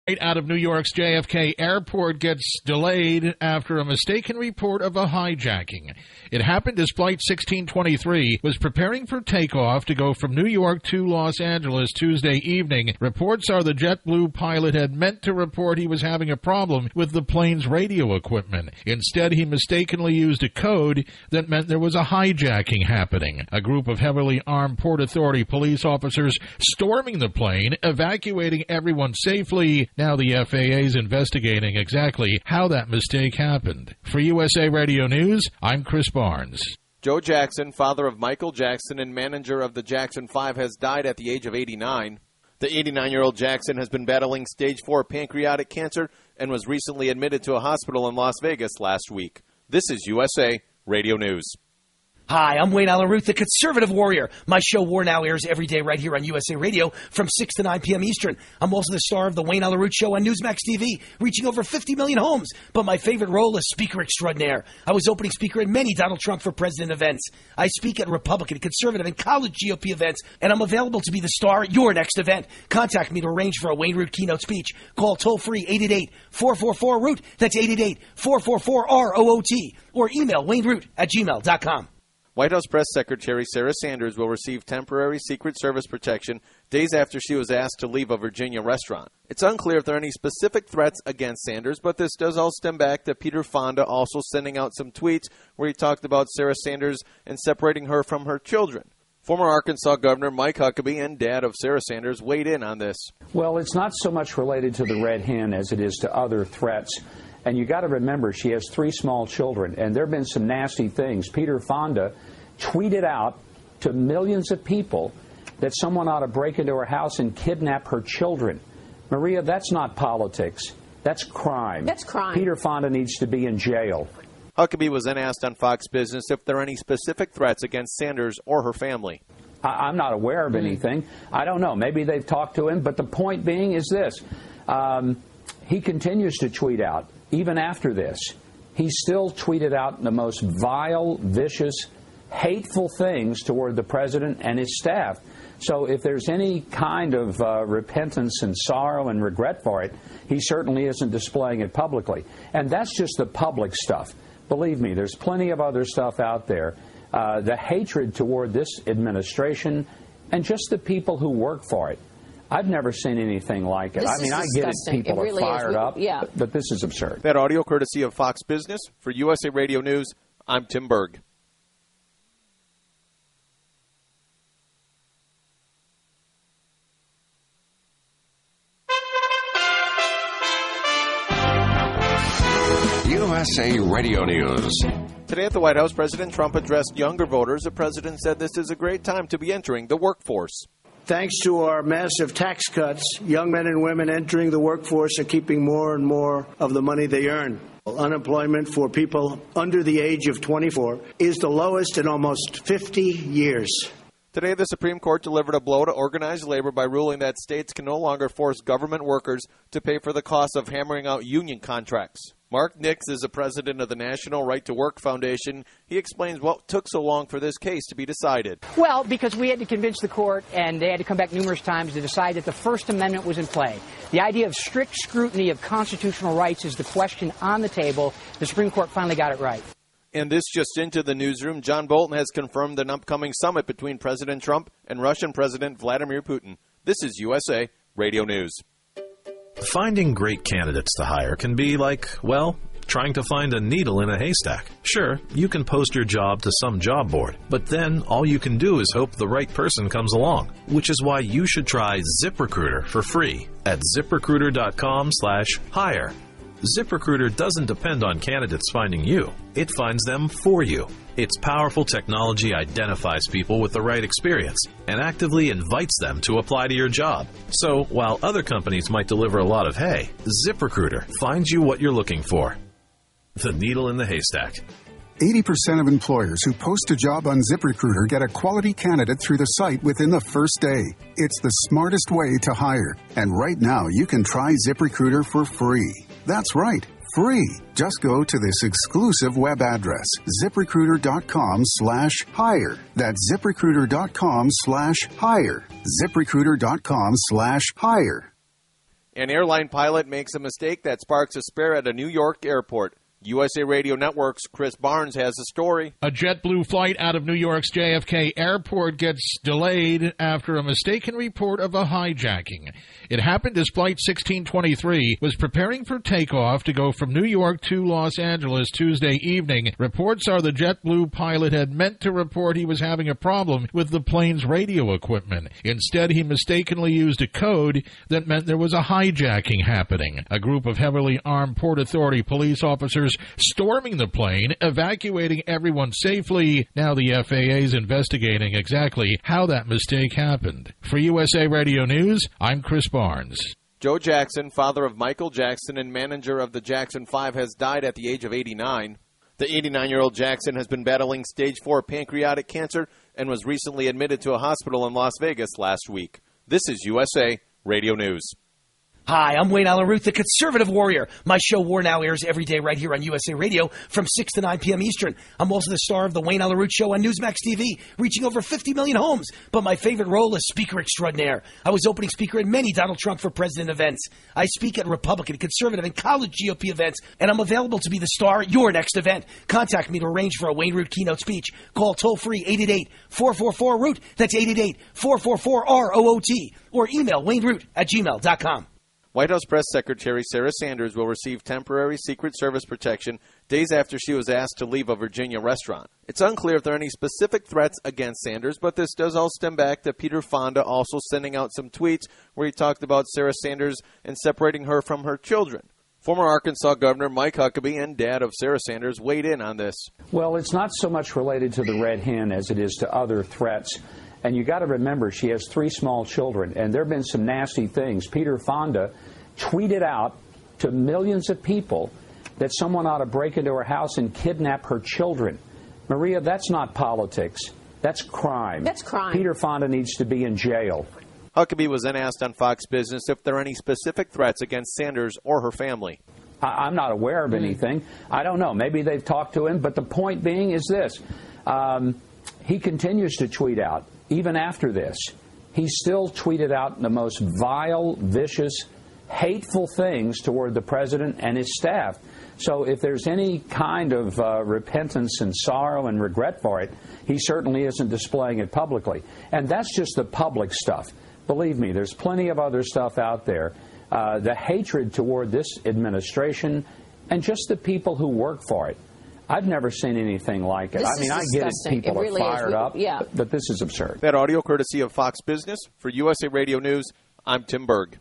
Out of New York's JFK Airport gets delayed after a mistaken report of a hijacking. It happened as Flight 1623 was preparing for takeoff to go from New York to Los Angeles Tuesday evening. Reports are the JetBlue pilot had meant to report he was having a problem with the plane's radio equipment. Instead, he mistakenly used a code that meant there was a hijacking happening. A group of heavily armed Port Authority police officers storming the plane, evacuating everyone safely. Now the FAA is investigating exactly how that mistake happened. For USA Radio News, I'm Chris Barnes. Joe Jackson, father of Michael Jackson and manager of the Jackson 5, has died at the age of 89. The 89-year-old Jackson has been battling stage 4 pancreatic cancer and was recently admitted to a hospital in Las Vegas last week. This is USA Radio News. Hi, I'm Wayne Allyn Root, the conservative warrior. My show, War Now, airs every day right here on USA Radio from 6 to 9 p.m. Eastern. I'm also the star of the Wayne Allyn Root Show on Newsmax TV, reaching over 50 million homes. But my favorite role is Speaker Extraordinaire. I was opening speaker at many Donald Trump for President events. I speak at Republican, conservative, and college GOP events, and I'm available to be the star at your next event. Contact me to arrange for a Wayne Root keynote speech. Call toll-free 888-444-ROOT. That's 888-444-ROOT. Or email wayneroot@gmail.com. White House Press Secretary Sarah Sanders will receive temporary Secret Service protection days after she was asked to leave a Virginia restaurant. It's unclear if there are any specific threats against Sanders, but this does all stem back to Peter Fonda also sending out some tweets where he talked about Sarah Sanders and separating her from her children. Former Arkansas Governor Mike Huckabee and dad of Sarah Sanders weighed in on this. Well, it's not so much related to the red hen as it is to other threats. And you got to remember, she has 3 small children, and there have been some nasty things. Peter Fonda tweeted out to millions of people that someone ought to break into her house and kidnap her children. Maria, that's not politics. That's crime. That's crime. Peter Fonda needs to be in jail. Huckabee was then asked on Fox Business if there are any specific threats against Sanders or her family. I'm not aware of anything. I don't know. Maybe they've talked to him, but the point being is this. He continues to tweet out. Even after this, he still tweeted out the most vile, vicious, hateful things toward the president and his staff. So if there's any kind of repentance and sorrow and regret for it, he certainly isn't displaying it publicly. And that's just the public stuff. Believe me, there's plenty of other stuff out there. The hatred toward this administration and just the people who work for it. I've never seen anything like it. I mean, I get it. People are fired up, but this is absurd. That audio courtesy of Fox Business. For USA Radio News, I'm Tim Berg. USA Radio News. Today at the White House, President Trump addressed younger voters. The president said this is a great time to be entering the workforce. Thanks to our massive tax cuts, young men and women entering the workforce are keeping more and more of the money they earn. Unemployment for people under the age of 24 is the lowest in almost 50 years. Today, the Supreme Court delivered a blow to organized labor by ruling that states can no longer force government workers to pay for the cost of hammering out union contracts. Mark Nix is the president of the National Right to Work Foundation. He explains what took so long for this case to be decided. Well, because we had to convince the court, and they had to come back numerous times to decide that the First Amendment was in play. The idea of strict scrutiny of constitutional rights is the question on the table. The Supreme Court finally got it right. And this just into the newsroom, John Bolton has confirmed an upcoming summit between President Trump and Russian President Vladimir Putin. This is USA Radio News. Finding great candidates to hire can be like, well, trying to find a needle in a haystack. Sure, you can post your job to some job board, but then all you can do is hope the right person comes along, which is why you should try ZipRecruiter for free at ZipRecruiter.com/hire. ZipRecruiter doesn't depend on candidates finding you. It finds them for you. Its powerful technology identifies people with the right experience and actively invites them to apply to your job. So, while other companies might deliver a lot of hay, ZipRecruiter finds you what you're looking for. The needle in the haystack. 80% of employers who post a job on ZipRecruiter get a quality candidate through the site within the first day. It's the smartest way to hire. And right now, you can try ZipRecruiter for free. That's right, free. Just go to this exclusive web address, ZipRecruiter.com/hire. That's ZipRecruiter.com/hire. ZipRecruiter.com/hire. An airline pilot makes a mistake that sparks a spare at a New York airport. USA Radio Network's Chris Barnes has a story. A JetBlue flight out of New York's JFK Airport gets delayed after a mistaken report of a hijacking. It happened as Flight 1623 was preparing for takeoff to go from New York to Los Angeles Tuesday evening. Reports are the JetBlue pilot had meant to report he was having a problem with the plane's radio equipment. Instead, he mistakenly used a code that meant there was a hijacking happening. A group of heavily armed Port Authority police officers storming the plane, evacuating everyone safely. Now the FAA is investigating exactly how that mistake happened. For USA Radio News, I'm Chris Barnes. Joe Jackson, father of Michael Jackson and manager of the Jackson 5, has died at the age of 89. The 89-year-old Jackson has been battling stage 4 pancreatic cancer and was recently admitted to a hospital in Las Vegas last week. This is USA Radio News. Hi, I'm Wayne Allen Root, the Conservative Warrior. My show War Now airs every day right here on USA Radio from 6 to 9 p.m. Eastern. I'm also the star of the Wayne Allen Root Show on Newsmax TV, reaching over 50 million homes. But my favorite role is Speaker Extraordinaire. I was opening speaker at many Donald Trump for President events. I speak at Republican, Conservative, and college GOP events, and I'm available to be the star at your next event. Contact me to arrange for a Wayne Root keynote speech. Call toll-free 888-444-ROOT. That's 888-444-ROOT. Or email wayneroot@gmail.com. White House Press Secretary Sarah Sanders will receive temporary Secret Service protection days after she was asked to leave a Virginia restaurant. It's unclear if there are any specific threats against Sanders, but this does all stem back to Peter Fonda also sending out some tweets where he talked about Sarah Sanders and separating her from her children. Former Arkansas Governor Mike Huckabee and dad of Sarah Sanders weighed in on this. Well, it's not so much related to the red hen as it is to other threats. And you got to remember, she has 3 small children, and there have been some nasty things. Peter Fonda tweeted out to millions of people that someone ought to break into her house and kidnap her children. Maria, that's not politics. That's crime. That's crime. Peter Fonda needs to be in jail. Huckabee was then asked on Fox Business if there are any specific threats against Sanders or her family. I'm not aware of anything. I don't know. Maybe they've talked to him, but the point being is this. He continues to tweet out. Even after this, he still tweeted out the most vile, vicious, hateful things toward the president and his staff. So if there's any kind of repentance and sorrow and regret for it, he certainly isn't displaying it publicly. And that's just the public stuff. Believe me, there's plenty of other stuff out there. The hatred toward this administration and just the people who work for it. I've never seen anything like it. I mean, I get it. People are fired up, but this is absurd. That audio courtesy of Fox Business. For USA Radio News, I'm Tim Berg.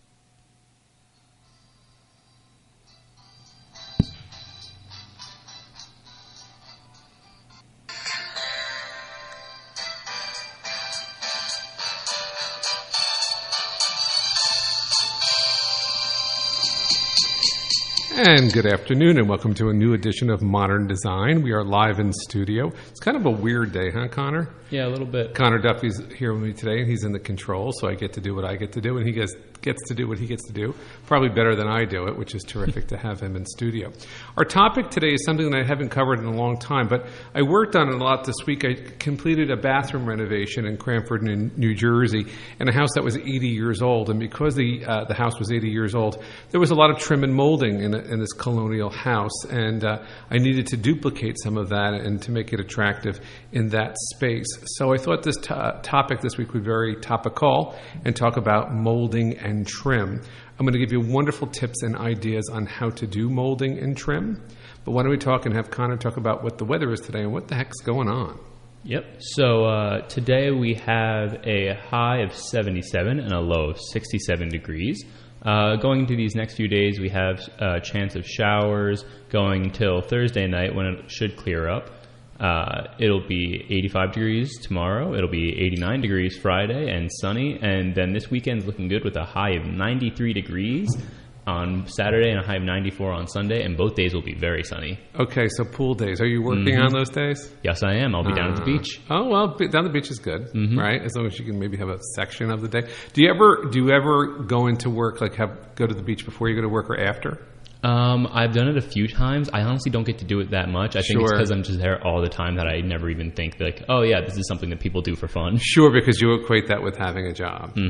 And good afternoon, and welcome to a new edition of Modern Design. We are live in studio. It's kind of a weird day, huh, Connor? Yeah, a little bit. Connor Duffy's here with me today, and he's in the controls, so I get to do what I get to do, and he gets to do what he gets to do, probably better than I do it, which is terrific to have him in studio. Our topic today is something that I haven't covered in a long time, but I worked on it a lot this week. I completed a bathroom renovation in Cranford, in New Jersey, in a house that was 80 years old, and because the house was 80 years old, there was a lot of trim and molding in this colonial house, and I needed to duplicate some of that and to make it attractive in that space. So I thought this topic this week would be very topical and talk about molding and trim. I'm going to give you wonderful tips and ideas on how to do molding and trim. But why don't we talk and have Connor talk about what the weather is today and what the heck's going on? Yep. So today we have a high of 77 and a low of 67 degrees. Going into these next few days, we have a chance of showers going until Thursday night when it should clear up. It'll be 85 degrees tomorrow. It'll be 89 degrees Friday and sunny. And then this weekend's looking good with a high of 93 degrees on Saturday and a high of 94 on Sunday. And both days will be very sunny. Okay, so pool days. Are you working on those days? Yes, I am. I'll be down at the beach. Oh, well, down the beach is good, right? As long as you can maybe have a section of the day. Do you ever go into work, like go to the beach before you go to work or after? I've done it a few times. I honestly don't get to do it that much. I think it's because I'm just there all the time that I never even think like, oh yeah, this is something that people do for fun. Sure, because you equate that with having a job.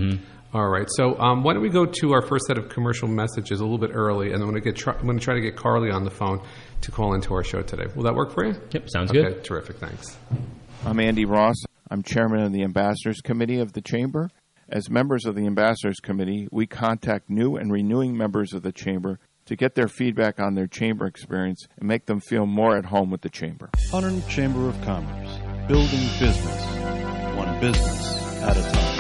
All right. So why don't we go to our first set of commercial messages a little bit early, and then I'm going to try to get Carly on the phone to call into our show today. Will that work for you? Yep, sounds good. good. Terrific. Thanks. I'm Andy Ross. I'm chairman of the Ambassadors Committee of the Chamber. As members of the Ambassadors Committee, we contact new and renewing members of the Chamber to get their feedback on their Chamber experience and make them feel more at home with the Chamber. Hunterdon Chamber of Commerce, building business, one business at a time.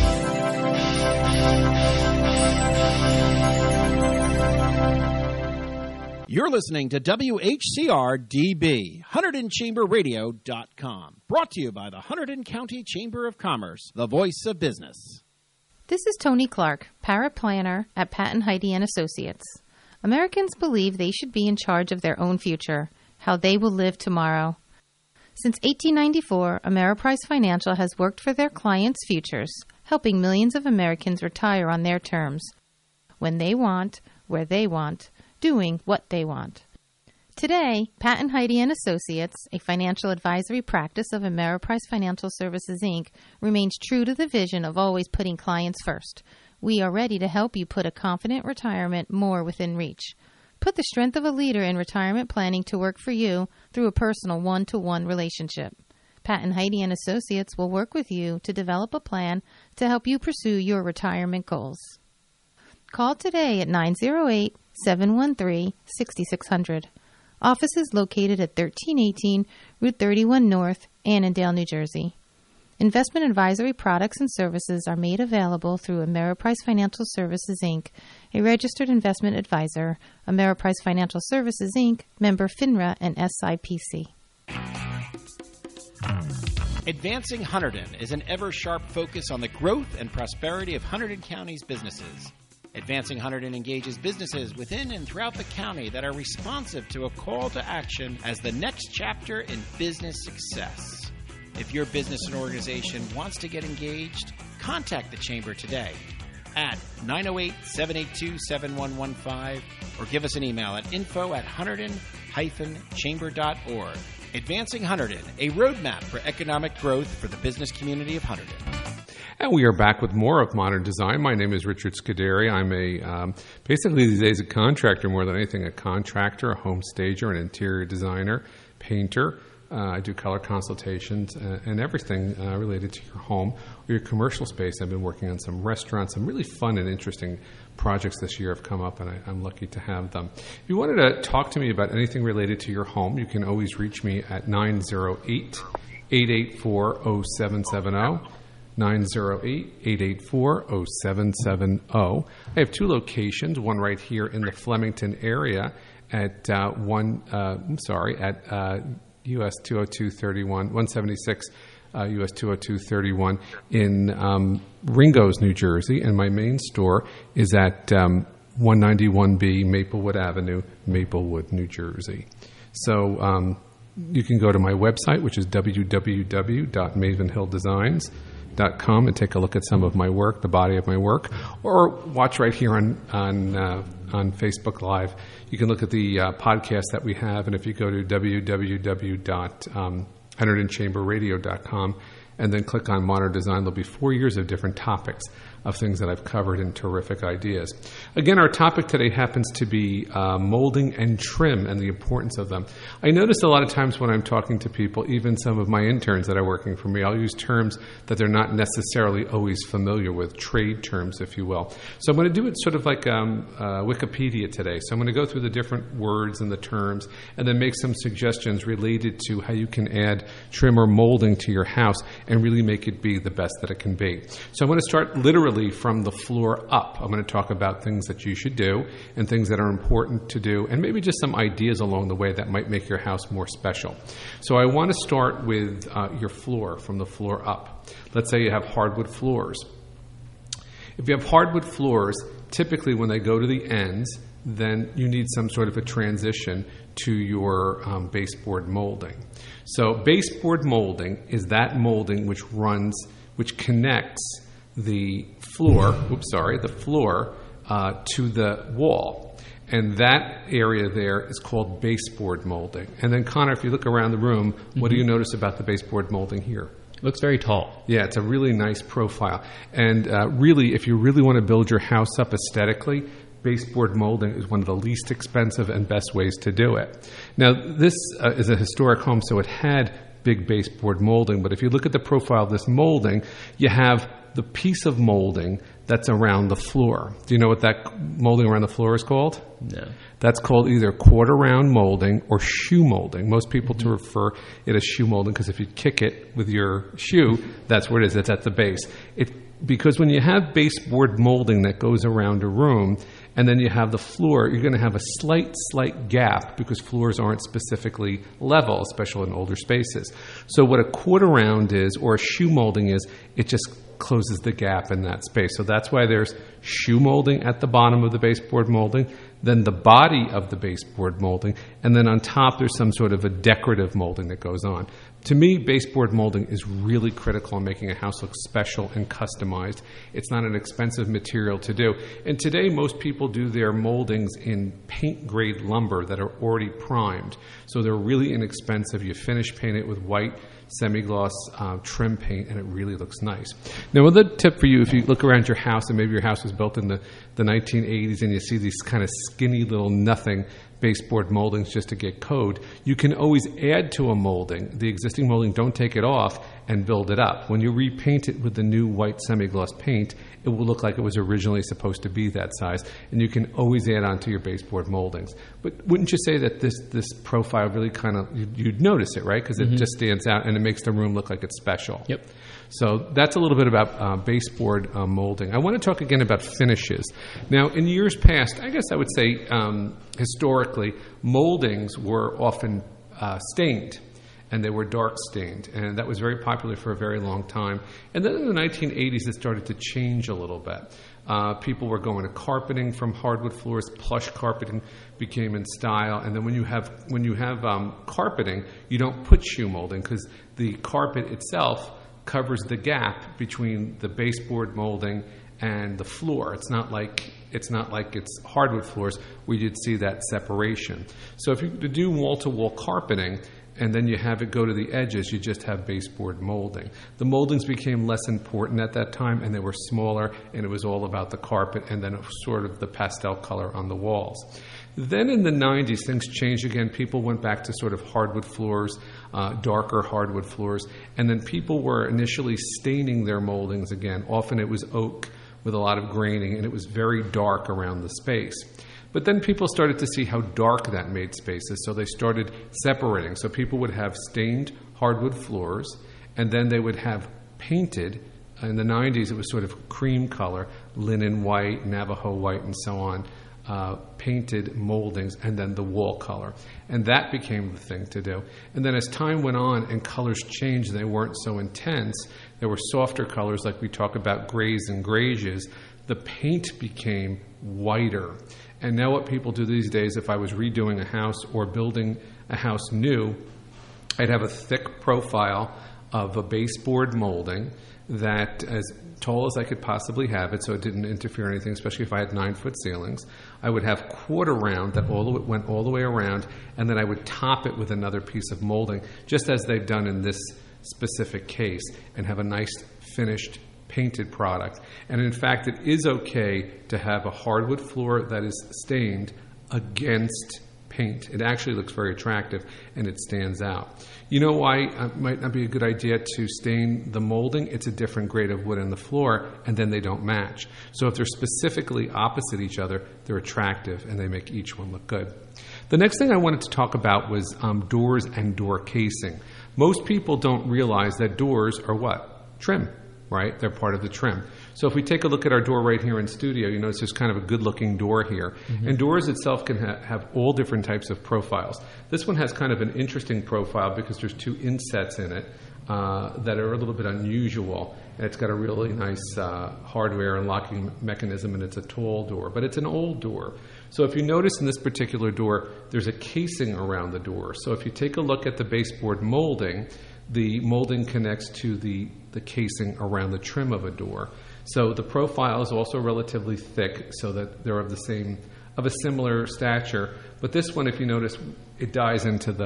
You're listening to WHCR-DB, HunterdonChamberRadio.com. Brought to you by the Hunterdon County Chamber of Commerce, the voice of business. This is Tony Clark, paraplanner at Patton Heidi & Associates. Americans believe they should be in charge of their own future, how they will live tomorrow. Since 1894, Ameriprise Financial has worked for their clients' futures, helping millions of Americans retire on their terms, when they want, where they want, doing what they want. Today, Patton Heidi & Associates, a financial advisory practice of Ameriprise Financial Services, Inc., remains true to the vision of always putting clients first. We are ready to help you put a confident retirement more within reach. Put the strength of a leader in retirement planning to work for you through a personal one-to-one relationship. Patton Heidi & Associates will work with you to develop a plan to help you pursue your retirement goals. Call today at 908-713-6600. Office is located at 1318 Route 31 North, Annandale, New Jersey. Investment advisory products and services are made available through Ameriprise Financial Services, Inc., a registered investment advisor, Ameriprise Financial Services, Inc., member FINRA and SIPC. Advancing Hunterdon is an ever-sharp focus on the growth and prosperity of Hunterdon County's businesses. Advancing Hunterdon engages businesses within and throughout the county that are responsive to a call to action as the next chapter in business success. If your business and organization wants to get engaged, contact the Chamber today at 908-782-7115 or give us an email at info@hunterdon-chamber.org. Advancing Hunterdon, a roadmap for economic growth for the business community of Hunterdon. And we are back with more of Modern Design. My name is Richard Scuderi. I'm basically these days a contractor more than anything, a contractor, a home stager, an interior designer, painter. I do color consultations and everything related to your home or your commercial space. I've been working on some restaurants. Some really fun and interesting projects this year have come up, and I'm lucky to have them. If you wanted to talk to me about anything related to your home, you can always reach me at 908-884-0770. 908-884-0770. I have two locations, one right here in the Flemington area at US 20231, 176 US 20231 in Ringo's, New Jersey, and my main store is at 191B Maplewood Avenue, Maplewood, New Jersey. So you can go to my website, which is www.mavenhilldesigns.com, and take a look at some of my work, the body of my work, or watch right here on Facebook Live. You can look at the podcast that we have, and if you go to www.HunterdonChamberRadio.com and then click on Modern Design, there'll be 4 years of different topics of things that I've covered and terrific ideas. Again, our topic today happens to be molding and trim and the importance of them. I notice a lot of times when I'm talking to people, even some of my interns that are working for me, I'll use terms that they're not necessarily always familiar with, trade terms, if you will. So I'm going to do it sort of like Wikipedia today. So I'm going to go through the different words and the terms and then make some suggestions related to how you can add trim or molding to your house and really make it be the best that it can be. So I'm going to start literally from the floor up. I'm going to talk about things that you should do and things that are important to do, and maybe just some ideas along the way that might make your house more special. So I want to start with your floor, from the floor up. Let's say you have hardwood floors. If you have hardwood floors, typically when they go to the ends, then you need some sort of a transition to your baseboard molding. So baseboard molding is that molding which connects the floor to the wall. And that area there is called baseboard molding. And then, Connor, if you look around the room, what do you notice about the baseboard molding here? It looks very tall. Yeah, it's a really nice profile. And really, if you really want to build your house up aesthetically, baseboard molding is one of the least expensive and best ways to do it. Now, this is a historic home, so it had big baseboard molding. But if you look at the profile of this molding, you have the piece of molding that's around the floor. Do you know what that molding around the floor is called? No. That's called either quarter round molding or shoe molding. Most people to refer it as shoe molding because if you kick it with your shoe, that's where it is. It's at the base. Because when you have baseboard molding that goes around a room and then you have the floor, you're going to have a slight gap because floors aren't specifically level, especially in older spaces. So what a quarter round is or a shoe molding is, it just closes the gap in that space. So that's why there's shoe molding at the bottom of the baseboard molding, then the body of the baseboard molding, and then on top there's some sort of a decorative molding that goes on. To me, baseboard molding is really critical in making a house look special and customized. It's not an expensive material to do. And today, most people do their moldings in paint-grade lumber that are already primed. So they're really inexpensive. You finish paint it with white semi-gloss trim paint, and it really looks nice. Now, another tip for you, if you look around your house, and maybe your house was built in the 1980s, and you see these kind of skinny little nothing baseboard moldings just to get code, you can always add to a molding, the existing molding, don't take it off, and build it up. When you repaint it with the new white semi-gloss paint, it will look like it was originally supposed to be that size, and you can always add on to your baseboard moldings. But wouldn't you say that this profile really kind of, you'd notice it, right? Because it just stands out, and it makes the room look like it's special. Yep. So that's a little bit about baseboard molding. I want to talk again about finishes. Now, in years past, I guess I would say historically, moldings were often stained, and they were dark stained, and that was very popular for a very long time. And then in the 1980s, it started to change a little bit. People were going to carpeting from hardwood floors. Plush carpeting became in style. And then when you have carpeting, you don't put shoe molding because the carpet itself covers the gap between the baseboard molding and the floor. It's not like it's hardwood floors where you'd see that separation. So if you do wall-to-wall carpeting and then you have it go to the edges, you just have baseboard molding. The moldings became less important at that time, and they were smaller, and it was all about the carpet and then sort of the pastel color on the walls. Then in the 90s, things changed again. People went back to sort of hardwood floors, darker hardwood floors, and then people were initially staining their moldings again. Often it was oak with a lot of graining, and it was very dark around the space. But then people started to see how dark that made spaces, so they started separating. So people would have stained hardwood floors, and then they would have painted. In the 90s, it was sort of cream color, linen white, Navajo white, and so on, painted moldings, and then the wall color. And that became the thing to do. And then as time went on and colors changed, they weren't so intense. There were softer colors like we talk about grays and grayish. The paint became whiter. And now what people do these days, if I was redoing a house or building a house new, I'd have a thick profile of a baseboard molding that as tall as I could possibly have it so it didn't interfere with anything, especially if I had 9-foot ceilings. I would have quarter round that went all the way around, and then I would top it with another piece of molding, just as they've done in this specific case, and have a nice finished painted product. And in fact, it is okay to have a hardwood floor that is stained against paint. It actually looks very attractive, and it stands out. You know why it might not be a good idea to stain the molding? It's a different grade of wood in the floor, and then they don't match. So if they're specifically opposite each other, they're attractive, and they make each one look good. The next thing I wanted to talk about was doors and door casing. Most people don't realize that doors are what? Trim. Right? They're part of the trim. So if we take a look at our door right here in studio, you notice there's kind of a good-looking door here. Mm-hmm. And doors itself can have all different types of profiles. This one has kind of an interesting profile because there's two insets in it that are a little bit unusual. And it's got a really nice hardware and locking mechanism, and it's a tall door. But it's an old door. So if you notice in this particular door, there's a casing around the door. So if you take a look at the baseboard molding, the molding connects to the casing around the trim of a door. So the profile is also relatively thick so that they're of a similar stature. But this one, if you notice, it dies into the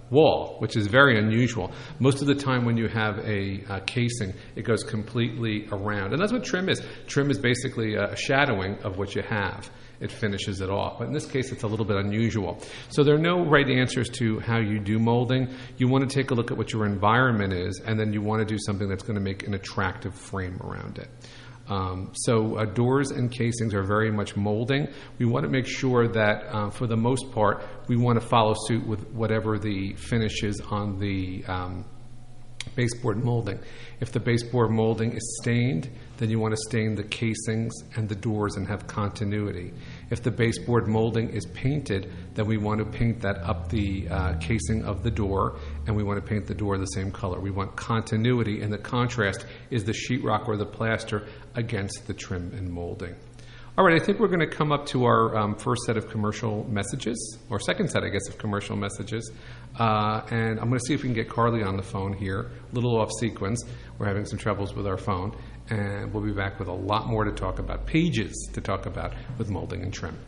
wall, which is very unusual. Most of the time when you have a casing, it goes completely around. And that's what trim is. Trim is basically a shadowing of what you have. It finishes it off. But in this case, it's a little bit unusual. So there are no right answers to how you do molding. You want to take a look at what your environment is, and then you want to do something that's going to make an attractive frame around it. So doors and casings are very much molding. We want to make sure that, for the most part, we want to follow suit with whatever the finish is on the baseboard molding. If the baseboard molding is stained, then you want to stain the casings and the doors and have continuity. If the baseboard molding is painted, then we want to paint that up the casing of the door, and we want to paint the door the same color. We want continuity, and the contrast is the sheetrock or the plaster against the trim and molding. All right, I think we're going to come up to our first set of commercial messages, or second set, I guess, of commercial messages. And I'm going to see if we can get Carly on the phone here, a little off sequence. We're having some troubles with our phone. And we'll be back with a lot more to talk about, pages to talk about with molding and trim.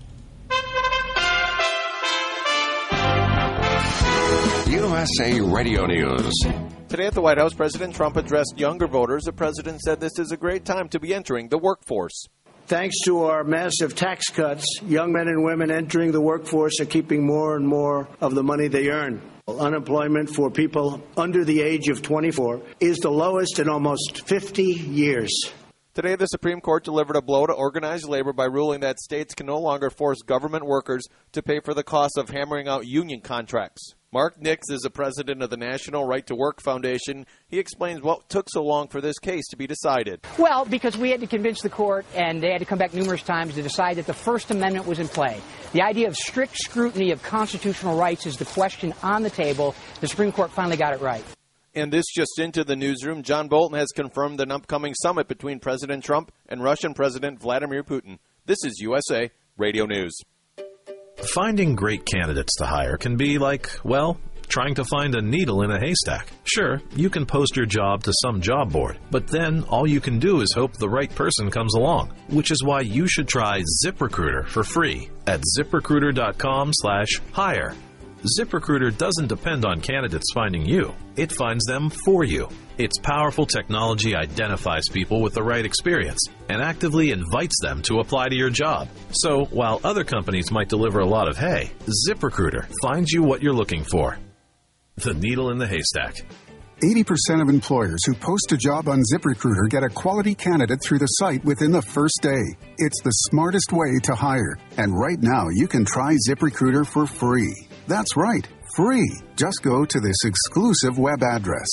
USA Radio News. Today at the White House, President Trump addressed younger voters. The president said this is a great time to be entering the workforce. Thanks to our massive tax cuts, young men and women entering the workforce are keeping more and more of the money they earn. Unemployment for people under the age of 24 is the lowest in almost 50 years. Today, the Supreme Court delivered a blow to organized labor by ruling that states can no longer force government workers to pay for the cost of hammering out union contracts. Mark Nix is the president of the National Right to Work Foundation. He explains what took so long for this case to be decided. Well, because we had to convince the court, and they had to come back numerous times to decide that the First Amendment was in play. The idea of strict scrutiny of constitutional rights is the question on the table. The Supreme Court finally got it right. And this just into the newsroom, John Bolton has confirmed an upcoming summit between President Trump and Russian President Vladimir Putin. This is USA Radio News. Finding great candidates to hire can be like, well, trying to find a needle in a haystack. Sure, you can post your job to some job board, but then all you can do is hope the right person comes along, which is why you should try ZipRecruiter for free at ZipRecruiter.com/hire. ZipRecruiter doesn't depend on candidates finding you. It finds them for you. Its powerful technology identifies people with the right experience and actively invites them to apply to your job. So while other companies might deliver a lot of hay, ZipRecruiter finds you what you're looking for. The needle in the haystack. 80% of employers who post a job on ZipRecruiter get a quality candidate through the site within the first day. It's the smartest way to hire. And right now, you can try ZipRecruiter for free. That's right, free. Just go to this exclusive web address,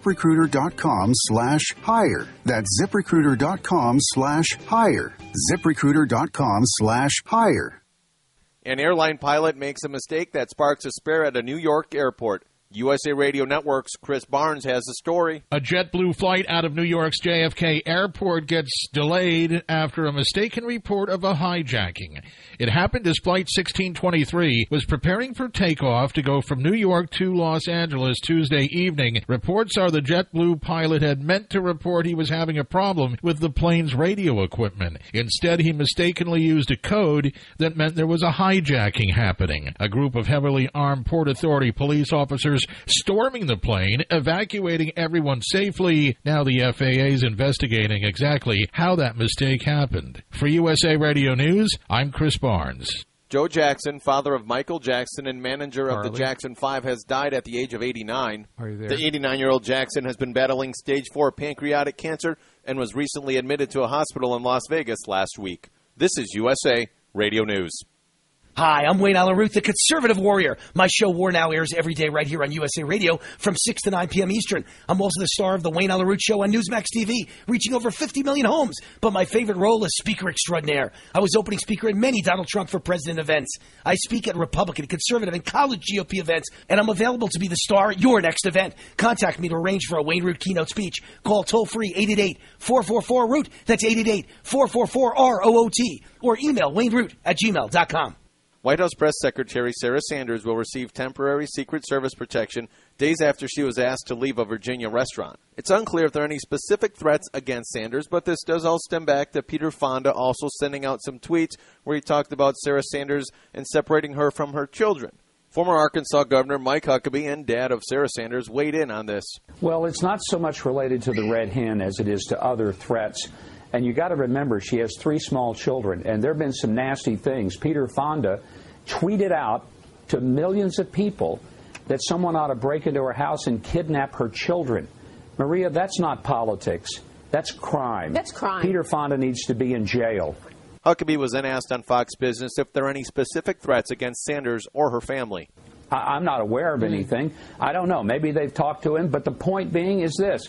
ZipRecruiter.com/hire. That's ZipRecruiter.com/hire. ZipRecruiter.com/hire. An airline pilot makes a mistake that sparks a spare at a New York airport. USA Radio Network's Chris Barnes has the story. A JetBlue flight out of New York's JFK Airport gets delayed after a mistaken report of a hijacking. It happened as Flight 1623 was preparing for takeoff to go from New York to Los Angeles Tuesday evening. Reports are the JetBlue pilot had meant to report he was having a problem with the plane's radio equipment. Instead, he mistakenly used a code that meant there was a hijacking happening. A group of heavily armed Port Authority police officers storming the plane, evacuating everyone safely. Now the FAA is investigating exactly how that mistake happened. For USA Radio News, I'm Chris Barnes. Joe Jackson, father of Michael Jackson and manager of the Jackson 5, has died at the age of 89. Are you there? The 89-year-old Jackson has been battling stage 4 pancreatic cancer and was recently admitted to a hospital in Las Vegas last week. This is USA Radio News. Hi, I'm Wayne Allen Root, the Conservative Warrior. My show War Now airs every day right here on USA Radio from 6 to 9 p.m. Eastern. I'm also the star of the Wayne Allen Root Show on Newsmax TV, reaching over 50 million homes. But my favorite role is Speaker Extraordinaire. I was opening speaker at many Donald Trump for President events. I speak at Republican, Conservative, and college GOP events, and I'm available to be the star at your next event. Contact me to arrange for a Wayne Root keynote speech. Call toll-free 888-444-ROOT. That's 888-444-ROOT. Or email wayneroot@gmail.com. White House Press Secretary Sarah Sanders will receive temporary Secret Service protection days after she was asked to leave a Virginia restaurant. It's unclear if there are any specific threats against Sanders, but this does all stem back to Peter Fonda also sending out some tweets where he talked about Sarah Sanders and separating her from her children. Former Arkansas Governor Mike Huckabee and dad of Sarah Sanders weighed in on this. Well, it's not so much related to the red hen as it is to other threats. And you got to remember, she has 3 small children, and there have been some nasty things. Peter Fonda tweeted out to millions of people that someone ought to break into her house and kidnap her children. Maria, that's not politics. That's crime. That's crime. Peter Fonda needs to be in jail. Huckabee was then asked on Fox Business if there are any specific threats against Sanders or her family. I'm not aware of anything. I don't know. Maybe they've talked to him. But the point being is this.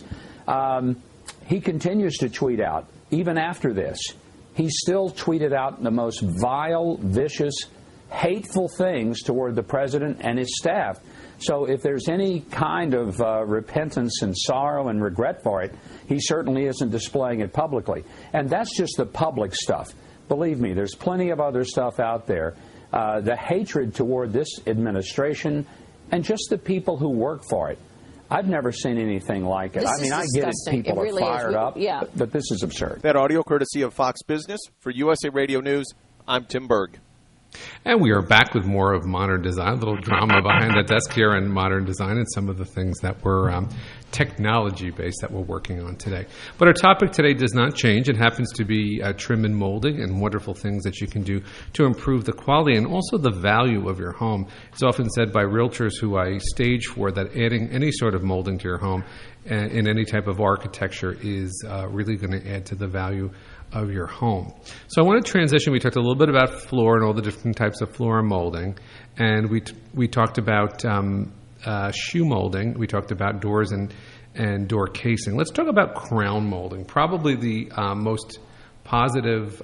He continues to tweet out, even after this. He still tweeted out the most vile, vicious, hateful things toward the president and his staff. So if there's any kind of repentance and sorrow and regret for it, he certainly isn't displaying it publicly. And that's just the public stuff. Believe me, there's plenty of other stuff out there. The hatred toward this administration and just the people who work for it. I've never seen anything like it. I mean, I get it. People are fired up, but this is absurd. That audio courtesy of Fox Business. For USA Radio News, I'm Tim Berg. And we are back with more of Modern Design, a little drama behind the desk here in Modern Design and some of the things that were technology-based that we're working on today. But our topic today does not change. It happens to be trim and molding and wonderful things that you can do to improve the quality and also the value of your home. It's often said by realtors who I stage for that adding any sort of molding to your home in any type of architecture is really going to add to the value of your home. So I want to transition. We talked a little bit about floor and all the different types of floor molding, and we talked about shoe molding. We talked about doors and door casing. Let's talk about crown molding. Probably the most positive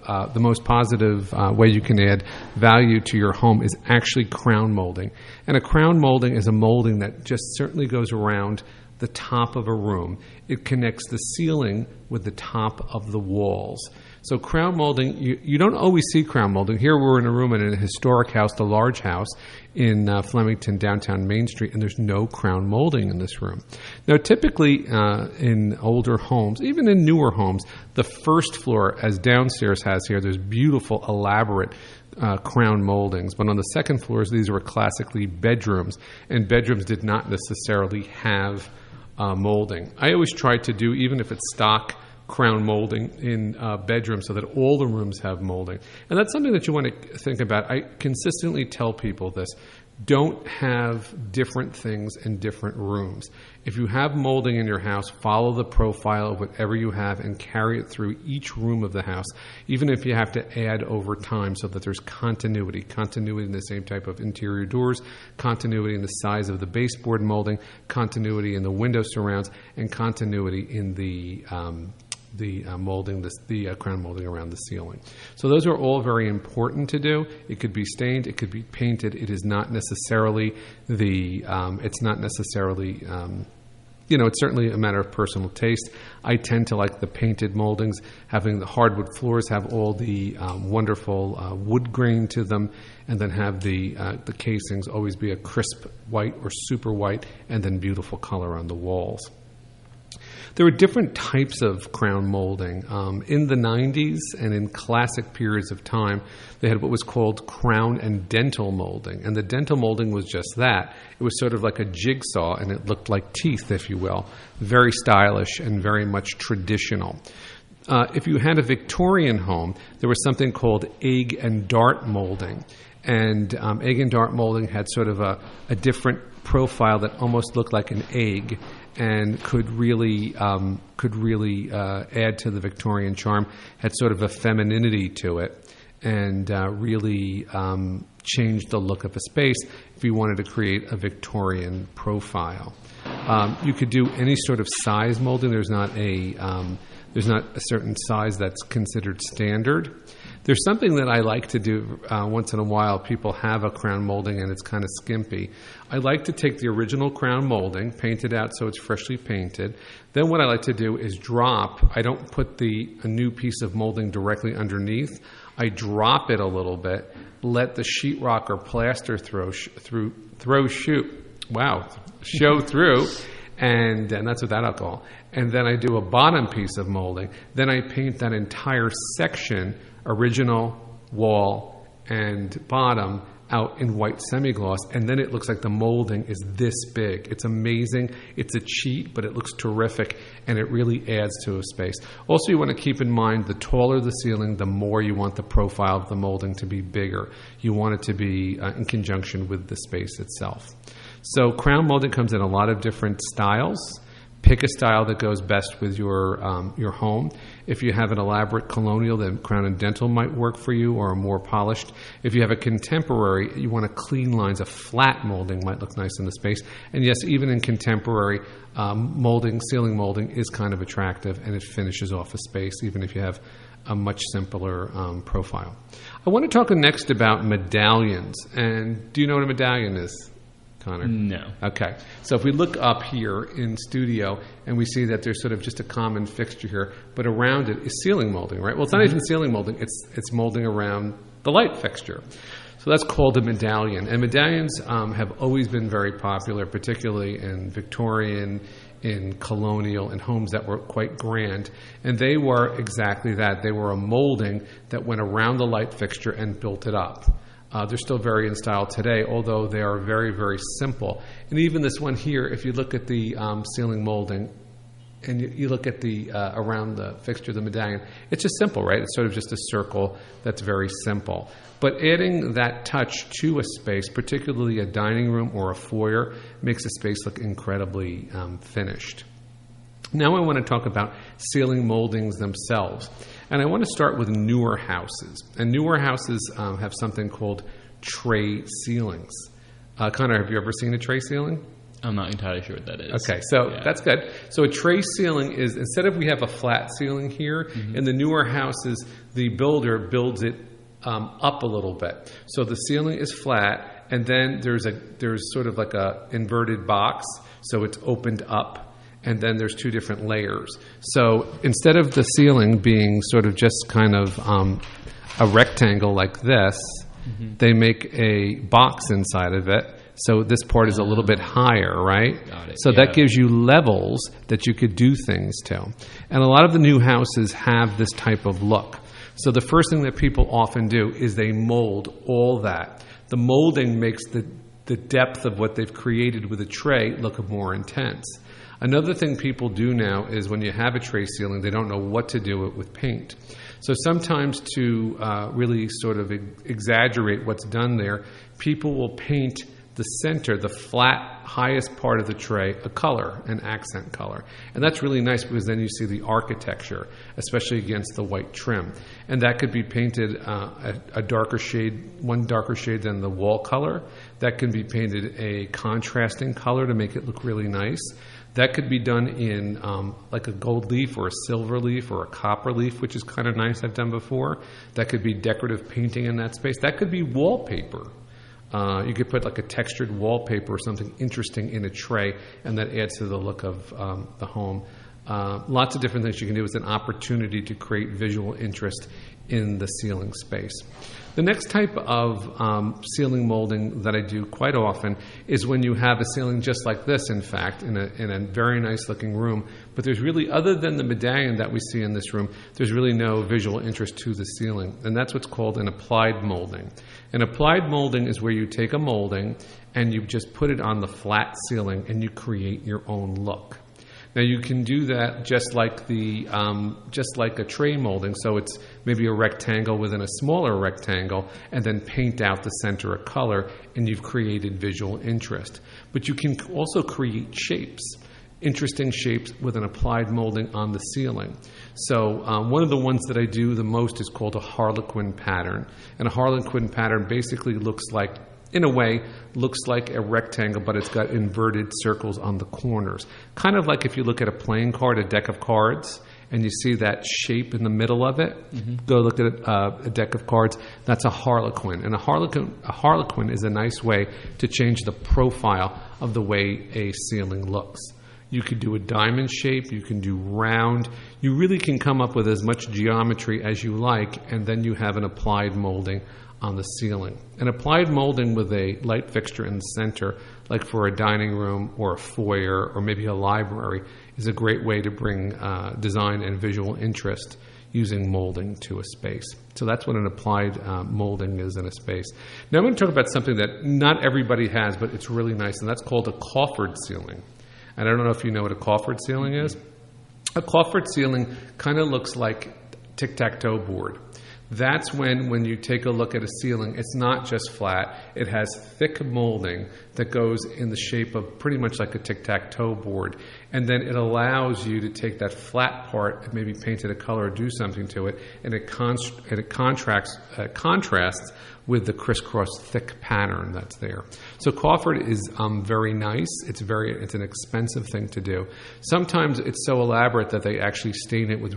way you can add value to your home is actually crown molding. And a crown molding is a molding that just certainly goes around the top of a room. It connects the ceiling with the top of the walls. So crown molding, you don't always see crown molding. Here we're in a room in a historic house, the Large House in Flemington, downtown Main Street, and there's no crown molding in this room. Now, typically in older homes, even in newer homes, the first floor, as downstairs has here, there's beautiful, elaborate crown moldings. But on the second floors, these were classically bedrooms, and bedrooms did not necessarily have molding. I always try to do, even if it's stock, crown molding in bedrooms so that all the rooms have molding. And that's something that you want to think about. I consistently tell people this. Don't have different things in different rooms. If you have molding in your house, follow the profile of whatever you have and carry it through each room of the house, even if you have to add over time so that there's continuity in the same type of interior doors, continuity in the size of the baseboard molding, continuity in the window surrounds, and continuity in the molding, the crown molding around the ceiling. So those are all very important to do. It could be stained, it could be painted. It is not necessarily it's certainly a matter of personal taste. I tend to like the painted moldings, having the hardwood floors have all the wonderful wood grain to them, and then have the casings always be a crisp white or super white, and then beautiful color on the walls. There were different types of crown molding. In the 90s and in classic periods of time, they had what was called crown and dental molding. And the dental molding was just that. It was sort of like a jigsaw, and it looked like teeth, if you will. Very stylish and very much traditional. If you had a Victorian home, there was something called egg and dart molding. And egg and dart molding had sort of a different profile that almost looked like an egg, and could really add to the Victorian charm. Had sort of a femininity to it, and really changed the look of a space if you wanted to create a Victorian profile. You could do any sort of size molding. There's not a certain size that's considered standard. There's something that I like to do once in a while. People have a crown molding and it's kind of skimpy. I like to take the original crown molding, paint it out so it's freshly painted. Then what I like to do is drop. I don't put a new piece of molding directly underneath. I drop it a little bit, let the sheetrock or plaster show through, and that's without alcohol. And then I do a bottom piece of molding. Then I paint that entire section, original, wall, and bottom, out in white semi-gloss, and then it looks like the molding is this big. It's amazing. It's a cheat, but it looks terrific, and it really adds to a space. Also, you want to keep in mind the taller the ceiling, the more you want the profile of the molding to be bigger. You want it to be in conjunction with the space itself. So crown molding comes in a lot of different styles. Pick a style that goes best with your home. If you have an elaborate colonial, then Crown and Dental might work for you, or a more polished. If you have a contemporary, you want a clean lines. A flat molding might look nice in the space. And yes, even in contemporary, ceiling molding is kind of attractive, and it finishes off a space, even if you have a much simpler profile. I want to talk next about medallions. And do you know what a medallion is, Connor? No. Okay. So if we look up here in studio and we see that there's sort of just a common fixture here, but around it is ceiling molding, right? Well, it's not even ceiling molding. It's molding around the light fixture. So that's called a medallion. And medallions have always been very popular, particularly in Victorian, in colonial, and homes that were quite grand. And they were exactly that. They were a molding that went around the light fixture and built it up. They're still very in style today, although they are very, very simple. And even this one here, if you look at the ceiling molding and you look at the around the fixture, the medallion, it's just simple, right? It's sort of just a circle that's very simple. But adding that touch to a space, particularly a dining room or a foyer, makes a space look incredibly finished. Now I want to talk about ceiling moldings themselves. And I want to start with newer houses. And newer houses have something called tray ceilings. Connor, have you ever seen a tray ceiling? I'm not entirely sure what that is. Okay, so that's good. So a tray ceiling is, instead of we have a flat ceiling here, in the newer houses, the builder builds it up a little bit. So the ceiling is flat, and then there's sort of like a inverted box, so it's opened up. And then there's two different layers. So instead of the ceiling being sort of just kind of a rectangle like this, they make a box inside of it. So this part is a little bit higher, right? Got it. So that gives you levels that you could do things to. And a lot of the new houses have this type of look. So the first thing that people often do is they mold all that. The molding makes the depth of what they've created with a tray look more intense. Another thing people do now is when you have a tray ceiling, they don't know what to do with paint. So sometimes to really sort of exaggerate what's done there, people will paint the center, the flat, highest part of the tray, a color, an accent color. And that's really nice because then you see the architecture, especially against the white trim. And that could be painted a darker shade, one darker shade than the wall color. That can be painted a contrasting color to make it look really nice. That could be done in like a gold leaf or a silver leaf or a copper leaf, which is kind of nice, I've done before. That could be decorative painting in that space. That could be wallpaper. You could put like a textured wallpaper or something interesting in a tray, and that adds to the look of the home. Lots of different things you can do. It's an opportunity to create visual interest in the ceiling space. The next type of ceiling molding that I do quite often is when you have a ceiling just like this, in fact, in a very nice looking room, but there's really, other than the medallion that we see in this room, there's really no visual interest to the ceiling, and that's what's called an applied molding. An applied molding is where you take a molding and you just put it on the flat ceiling and you create your own look. Now you can do that just like a tray molding. So it's maybe a rectangle within a smaller rectangle, and then paint out the center a color, and you've created visual interest. But you can also create shapes, interesting shapes with an applied molding on the ceiling. So one of the ones that I do the most is called a Harlequin pattern, and a Harlequin pattern basically looks like, in a way, looks like a rectangle, but it's got inverted circles on the corners. Kind of like if you look at a playing card, a deck of cards, and you see that shape in the middle of it. Go look at a deck of cards. That's a Harlequin. And a Harlequin is a nice way to change the profile of the way a ceiling looks. You could do a diamond shape. You can do round. You really can come up with as much geometry as you like, and then you have an applied molding on the ceiling. An applied molding with a light fixture in the center, like for a dining room or a foyer or maybe a library, is a great way to bring design and visual interest using molding to a space. So that's what an applied molding is in a space. Now I'm going to talk about something that not everybody has, but it's really nice, and that's called a coffered ceiling. And I don't know if you know what a coffered ceiling is. A coffered ceiling kind of looks like tic-tac-toe board. That's when you take a look at a ceiling, it's not just flat. It has thick molding that goes in the shape of pretty much like a tic-tac-toe board. And then it allows you to take that flat part and maybe paint it a color or do something to it, and it contrasts with the crisscross thick pattern that's there. So coffered is very nice. It's an expensive thing to do. Sometimes it's so elaborate that they actually stain it with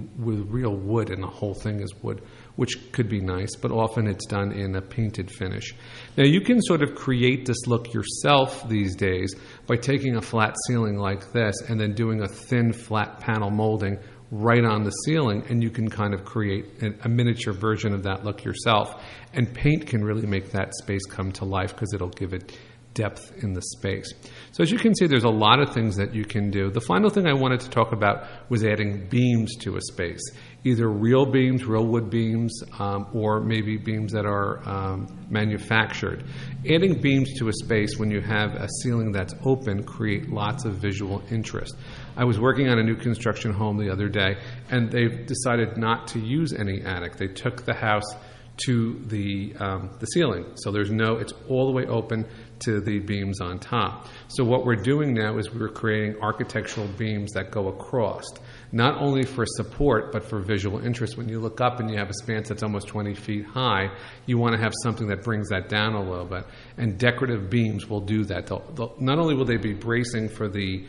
real wood, and the whole thing is wood, which could be nice, but often it's done in a painted finish. Now you can sort of create this look yourself these days by taking a flat ceiling like this and then doing a thin flat panel molding right on the ceiling, and you can kind of create a miniature version of that look yourself. And paint can really make that space come to life because it'll give it depth in the space. So as you can see, there's a lot of things that you can do. The final thing I wanted to talk about was adding beams to a space, either real beams, real wood beams, or maybe beams that are manufactured. Adding beams to a space when you have a ceiling that's open create lots of visual interest. I was working on a new construction home the other day, and they've decided not to use any attic. They took the house to the ceiling, so it's all the way open to the beams on top. So what we're doing now is we're creating architectural beams that go across, not only for support but for visual interest. When you look up and you have a span that's almost 20 feet high, you want to have something that brings that down a little bit, and decorative beams will do that. Not only will they be bracing for the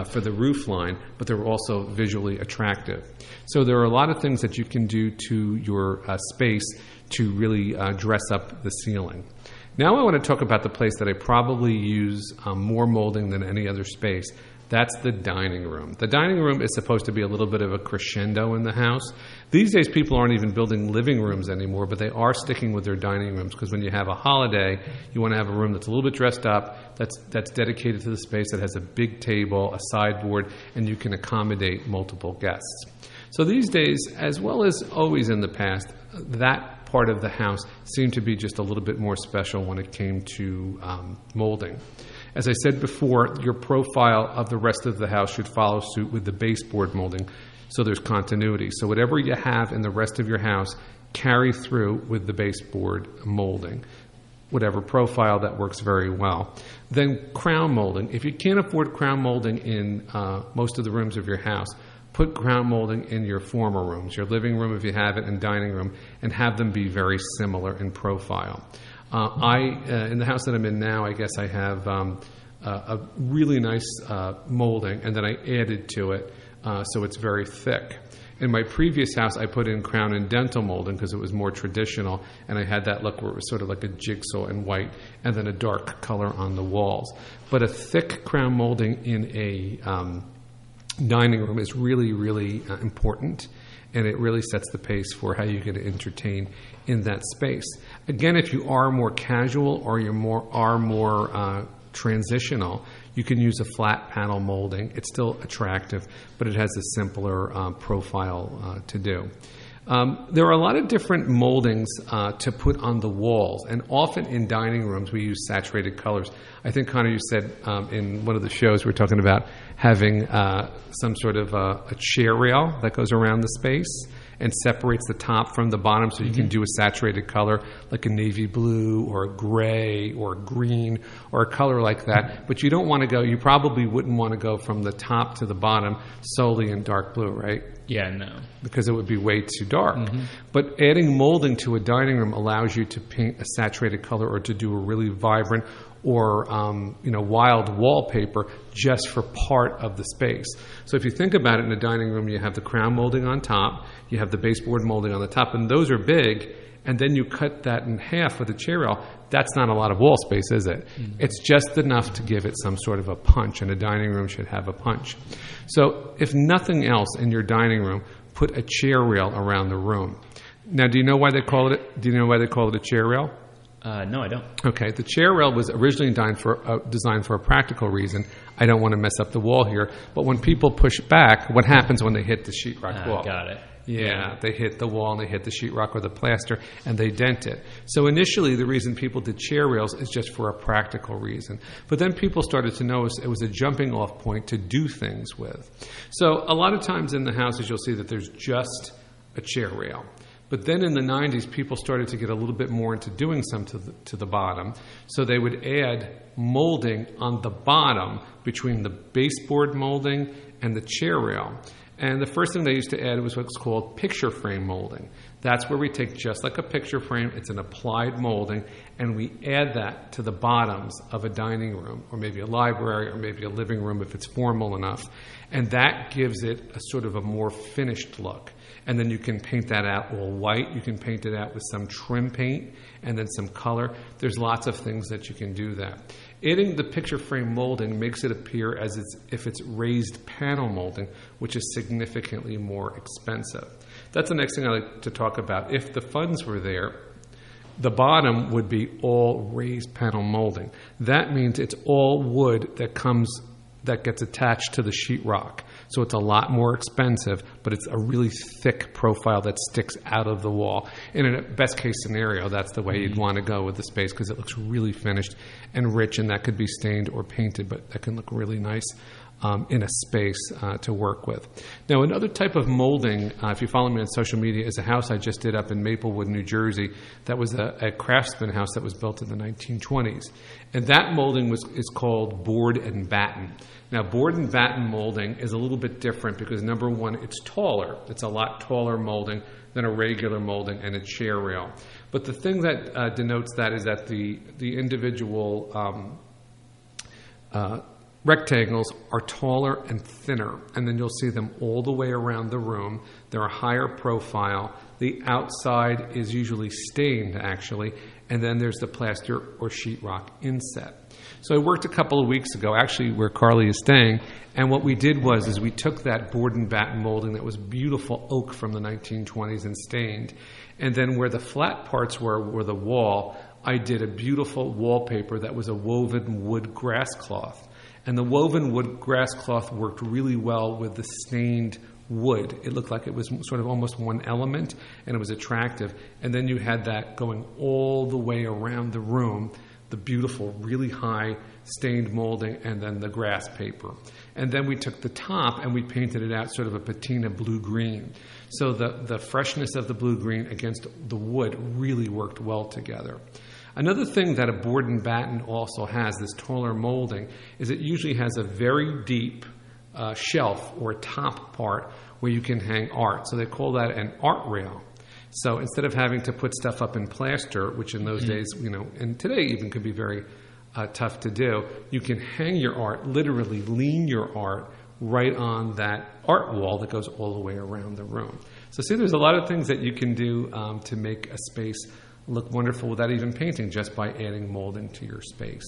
roof line, but they're also visually attractive. So there are a lot of things that you can do to your space to really dress up the ceiling. Now I want to talk about the place that I probably use more molding than any other space. That's the dining room. The dining room is supposed to be a little bit of a crescendo in the house. These days people aren't even building living rooms anymore, but they are sticking with their dining rooms, because when you have a holiday, you want to have a room that's a little bit dressed up, that's dedicated to the space, that has a big table, a sideboard, and you can accommodate multiple guests. So these days, as well as always in the past, that part of the house seemed to be just a little bit more special when it came to molding. As I said before, your profile of the rest of the house should follow suit with the baseboard molding, so there's continuity. So whatever you have in the rest of your house, carry through with the baseboard molding. Whatever profile, that works very well. Then crown molding. If you can't afford crown molding in most of the rooms of your house, put crown molding in your former rooms, your living room if you have it, and dining room, and have them be very similar in profile. In the house that I'm in now, I guess I have a really nice molding, and then I added to it, so it's very thick. In my previous house, I put in crown and dental molding because it was more traditional, and I had that look where it was sort of like a jigsaw in white, and then a dark color on the walls. But a thick crown molding in a dining room is really, really important, and it really sets the pace for how you're going to entertain in that space. Again, if you are more casual or you are more transitional, you can use a flat panel molding. It's still attractive, but it has a simpler profile to do. There are a lot of different moldings to put on the walls, and often in dining rooms we use saturated colors. I think, Connor, you said in one of the shows we were talking about having some sort of a chair rail that goes around the space and separates the top from the bottom, so you can do a saturated color like a navy blue or a gray or a green or a color like that. But you don't want to go, you probably wouldn't want to go from the top to the bottom solely in dark blue, right? Yeah, no. Because it would be way too dark. But adding molding to a dining room allows you to paint a saturated color or to do a really vibrant or wild wallpaper just for part of the space. So if you think about it, in a dining room, you have the crown molding on top, you have the baseboard molding on the top, and those are big, and then you cut that in half with a chair rail. That's not a lot of wall space, is it? It's just enough to give it some sort of a punch, and a dining room should have a punch. So if nothing else in your dining room, put a chair rail around the room. Now, do you know why they call it a chair rail? No, I don't. Okay, the chair rail was originally designed for a practical reason. I don't want to mess up the wall here, but when people push back, what happens when they hit the sheetrock wall? Got it. Yeah, they hit the wall and they hit the sheetrock or the plaster and they dent it. So initially the reason people did chair rails is just for a practical reason. But then people started to notice it was a jumping off point to do things with. So a lot of times in the houses you'll see that there's just a chair rail. But then in the 90s, people started to get a little bit more into doing some to the bottom. So they would add molding on the bottom between the baseboard molding and the chair rail. And the first thing they used to add was what's called picture frame molding. That's where we take just like a picture frame, it's an applied molding, and we add that to the bottoms of a dining room, or maybe a library, or maybe a living room if it's formal enough. And that gives it a sort of a more finished look. And then you can paint that out all white. You can paint it out with some trim paint and then some color. There's lots of things that you can do that. Adding the picture frame molding makes it appear as if it's raised panel molding, which is significantly more expensive. That's the next thing I like to talk about. If the funds were there, the bottom would be all raised panel molding. That means it's all wood that gets attached to the sheetrock. So it's a lot more expensive, but it's a really thick profile that sticks out of the wall. And in a best case scenario, that's the way you'd want to go with the space because it looks really finished and rich, and that could be stained or painted, but that can look really nice in a space to work with. Now, another type of molding, if you follow me on social media, is a house I just did up in Maplewood, New Jersey. That was a craftsman house that was built in the 1920s. And that molding is called board and batten. Now, board and batten molding is a little bit different because, number one, it's taller. It's a lot taller molding than a regular molding and a chair rail. But the thing that denotes that is that the individual rectangles are taller and thinner, and then you'll see them all the way around the room. They're a higher profile. The outside is usually stained, actually, and then there's the plaster or sheetrock inset. So I worked a couple of weeks ago, actually where Carly is staying, and what we did was we took that board and batten molding that was beautiful oak from the 1920s and stained, and then where the flat parts were the wall, I did a beautiful wallpaper that was a woven wood grass cloth. And the woven wood grass cloth worked really well with the stained wood. It looked like it was sort of almost one element, and it was attractive. And then you had that going all the way around the room, the beautiful, really high stained molding, and then the grass paper. And then we took the top and we painted it out sort of a patina blue-green. So the freshness of the blue-green against the wood really worked well together. Another thing that a board and batten also has, this taller molding, is it usually has a very deep shelf or top part where you can hang art. So they call that an art rail. So instead of having to put stuff up in plaster, which in those days, and today even could be very tough to do, you can hang your art, literally lean your art right on that art wall that goes all the way around the room. So see, there's a lot of things that you can do to make a space look wonderful without even painting, just by adding molding to your space.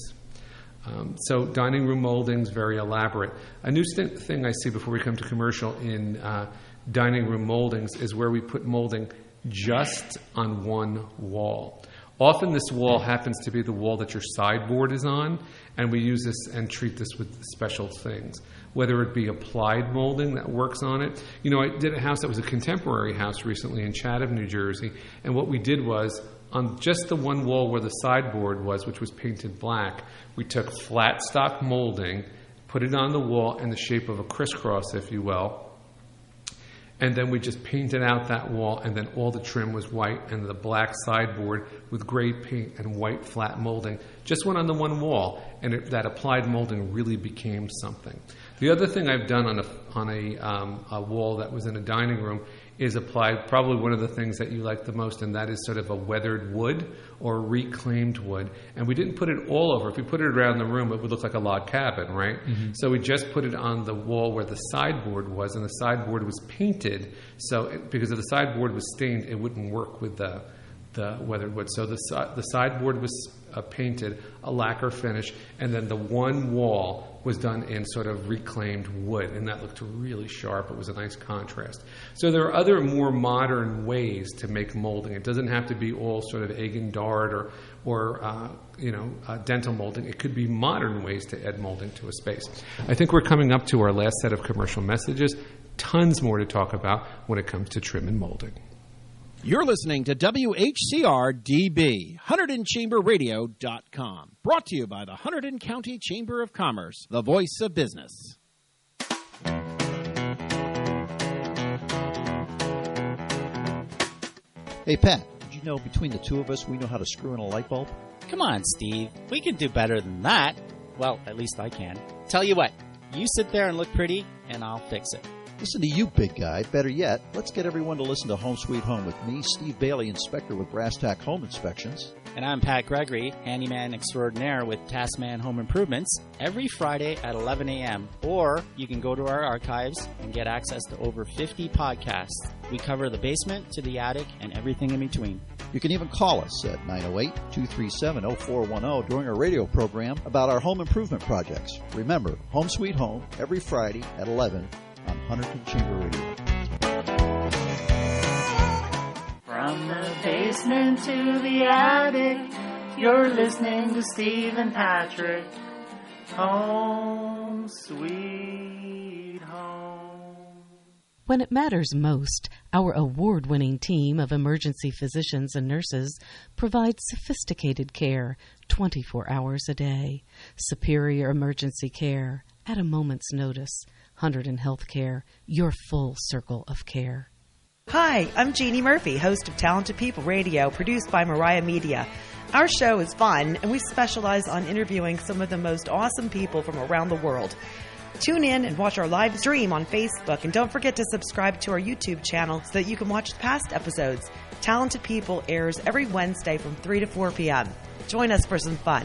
So dining room molding is very elaborate. A new thing I see before we come to commercial in dining room moldings is where we put molding just on one wall. Often this wall happens to be the wall that your sideboard is on, and we use this and treat this with special things, whether it be applied molding that works on it. I did a house that was a contemporary house recently in Chatham, New Jersey, and what we did was on just the one wall where the sideboard was, which was painted black, we took flat stock molding, put it on the wall in the shape of a crisscross, if you will, and then we just painted out that wall, and then all the trim was white, and the black sideboard with gray paint and white flat molding just went on the one wall, and that applied molding really became something. The other thing I've done on a wall that was in a dining room is applied probably one of the things that you like the most, and that is sort of a weathered wood or reclaimed wood. And we didn't put it all over. If we put it around the room, it would look like a log cabin, right? Mm-hmm. So we just put it on the wall where the sideboard was, and the sideboard was painted. So because if the sideboard was stained, it wouldn't work with the weathered wood. So the sideboard was painted, a lacquer finish, and then the one wall was done in sort of reclaimed wood, and that looked really sharp. It was a nice contrast. So there are other more modern ways to make molding. It doesn't have to be all sort of egg and dart or dental molding. It could be modern ways to add molding to a space. I think we're coming up to our last set of commercial messages. tons more to talk about when it comes to trim and molding. You're listening to WHCR-DB, HunterdonChamberRadio.com. Brought to you by the Hunterdon County Chamber of Commerce, the voice of business. Hey, Pat, did you know between the two of us we know how to screw in a light bulb? Come on, Steve. We can do better than that. Well, at least I can. Tell you what, you sit there and look pretty, and I'll fix it. Listen to you, big guy. Better yet, let's get everyone to listen to Home Sweet Home with me, Steve Bailey, inspector with Brass Tack Home Inspections. And I'm Pat Gregory, handyman extraordinaire with Taskman Home Improvements, every Friday at 11 a.m. Or you can go to our archives and get access to over 50 podcasts. We cover the basement to the attic and everything in between. You can even call us at 908-237-0410 during our radio program about our home improvement projects. Remember, Home Sweet Home, every Friday at 11 on Hunterdon Chamber Radio. From the basement to the attic, you're listening to Steve and Patrick. Home Sweet Home. When it matters most, our award-winning team of emergency physicians and nurses provides sophisticated care 24 hours a day. Superior emergency care at a moment's notice. Hunterdon Healthcare, your full circle of care. Hi, I'm Jeannie Murphy, host of Talented People Radio, produced by Mariah Media. Our show is fun, and we specialize on interviewing some of the most awesome people from around the world. Tune in and watch our live stream on Facebook, and don't forget to subscribe to our YouTube channel so that you can watch past episodes. Talented People airs every Wednesday from 3 to 4 p.m. Join us for some fun.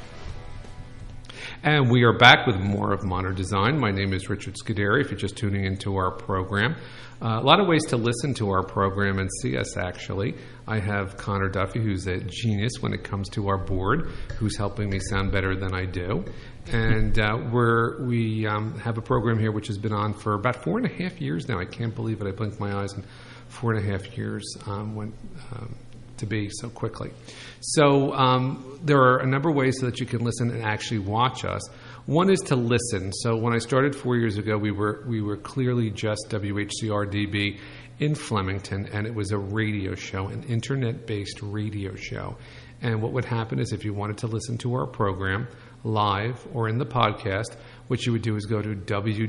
And we are back with more of Modern Design. My name is Richard Scuderi, if you're just tuning into our program. A lot of ways to listen to our program and see us, actually. I have Connor Duffy, who's a genius when it comes to our board, who's helping me sound better than I do. And we have a program here which has been on for about 4.5 years now. I can't believe it. I blinked my eyes, and 4.5 years went to be so quickly. So there are a number of ways so that you can listen and actually watch us. One is to listen. So when I started 4 years ago, we were clearly just WHCR-DB in Flemington, and it was a radio show, an internet-based radio show. And what would happen is if you wanted to listen to our program live or in the podcast, what you would do is go to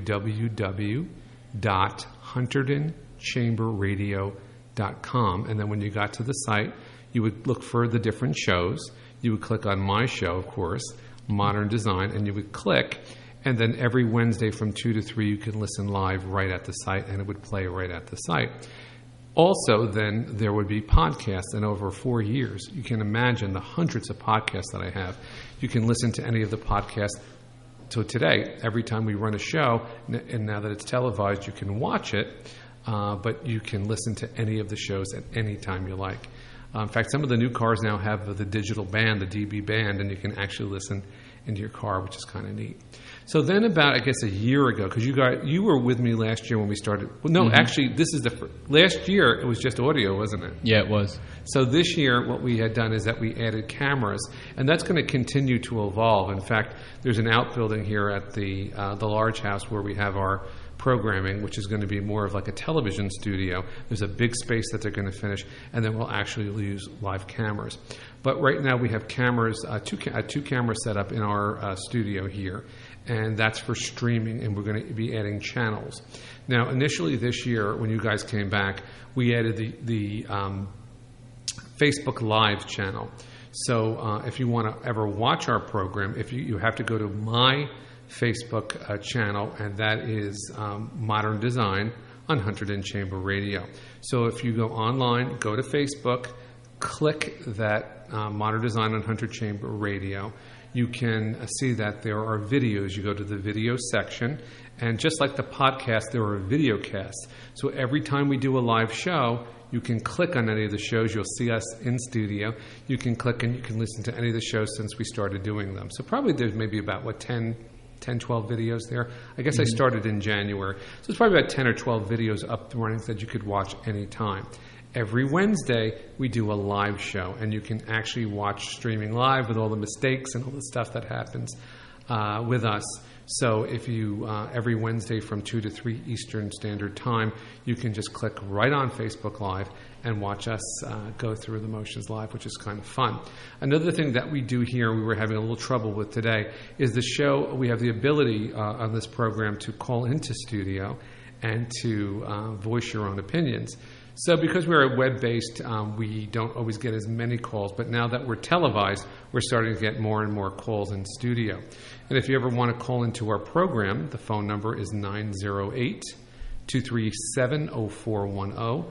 www.HunterdonChamberRadio.com, and then when you got to the site, you would look for the different shows. You would click on my show, of course, Modern Design, and you would click, and then every Wednesday from 2 to 3 you can listen live right at the site, and it would play right at the site. Also, then, there would be podcasts, and over 4 years, you can imagine the hundreds of podcasts that I have. You can listen to any of the podcasts. So today, every time we run a show, and now that it's televised, you can watch it, but you can listen to any of the shows at any time you like. In fact, some of the new cars now have the digital band, the DB band, and you can actually listen into your car, which is kind of neat. So then about, I guess, a year ago, because you were with me last year when we started. Well, no, actually, this is last year it was just audio, wasn't it? Yeah, it was. So this year what we had done is that we added cameras, and that's going to continue to evolve. In fact, there's an outbuilding here at the large house where we have our programming, which is going to be more of like a television studio. There's a big space that they're going to finish, and then we'll actually use live cameras. But right now we have cameras, two cameras set up in our studio here, and that's for streaming, and we're going to be adding channels. Now, initially this year, when you guys came back, we added the Facebook Live channel. So if you want to ever watch our program, you have to go to my Facebook channel, and that is Modern Design on Hunterdon Chamber Radio. So if you go online, go to Facebook, click that Modern Design on Hunterdon Chamber Radio, you can see that there are videos. You go to the video section, and just like the podcast, there are video casts. So every time we do a live show, you can click on any of the shows. You'll see us in studio. You can click and you can listen to any of the shows since we started doing them. So probably there's maybe about, 10, 12 videos there. I guess I started in January. So it's probably about 10 or 12 videos up running that you could watch anytime. Every Wednesday, we do a live show, and you can actually watch streaming live with all the mistakes and all the stuff that happens. with us. So if you, every Wednesday from 2 to 3 Eastern Standard Time, you can just click right on Facebook Live and watch us go through the motions live, which is kind of fun. Another thing that we do here, we were having a little trouble with today, is the show, we have the ability on this program to call into studio and to voice your own opinions. So because we're web-based, we don't always get as many calls, but now that we're televised, we're starting to get more and more calls in studio. And if you ever want to call into our program, the phone number is 908-237-0410,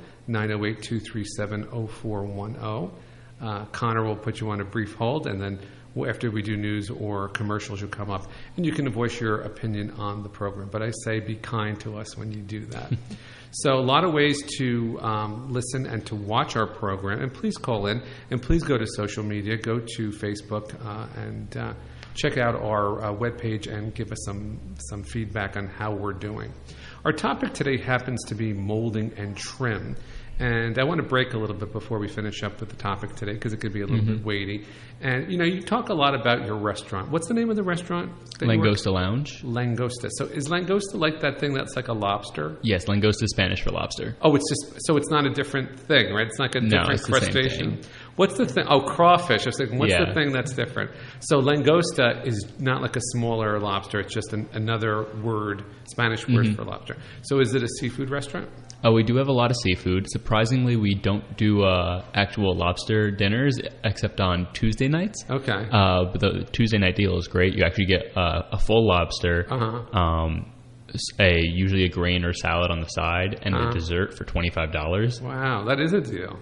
908-237-0410. Connor will put you on a brief hold, and then after we do news or commercials, you'll come up, and you can voice your opinion on the program. But I say be kind to us when you do that. So a lot of ways to listen and to watch our program. And please call in, and please go to social media. Go to Facebook and check out our webpage and give us some feedback on how we're doing. Our topic today happens to be molding and trim. And I want to break a little bit before we finish up with the topic today because it could be a little bit weighty. And, you talk a lot about your restaurant. What's the name of the restaurant? Langosta Lounge. Langosta. So is langosta like that thing that's like a lobster? Yes, langosta is Spanish for lobster. Oh, it's not a different thing, right? It's like a different crustacean. The same thing. What's the thing? Oh, crawfish. I was thinking, what's the thing that's different? So langosta is not like a smaller lobster. It's just another word, Spanish word for lobster. So is it a seafood restaurant? Oh, we do have a lot of seafood. Surprisingly, we don't do actual lobster dinners except on Tuesday nights. Okay. But the Tuesday night deal is great. You actually get a full lobster, usually a grain or salad on the side, and a dessert for $25. Wow, that is a deal.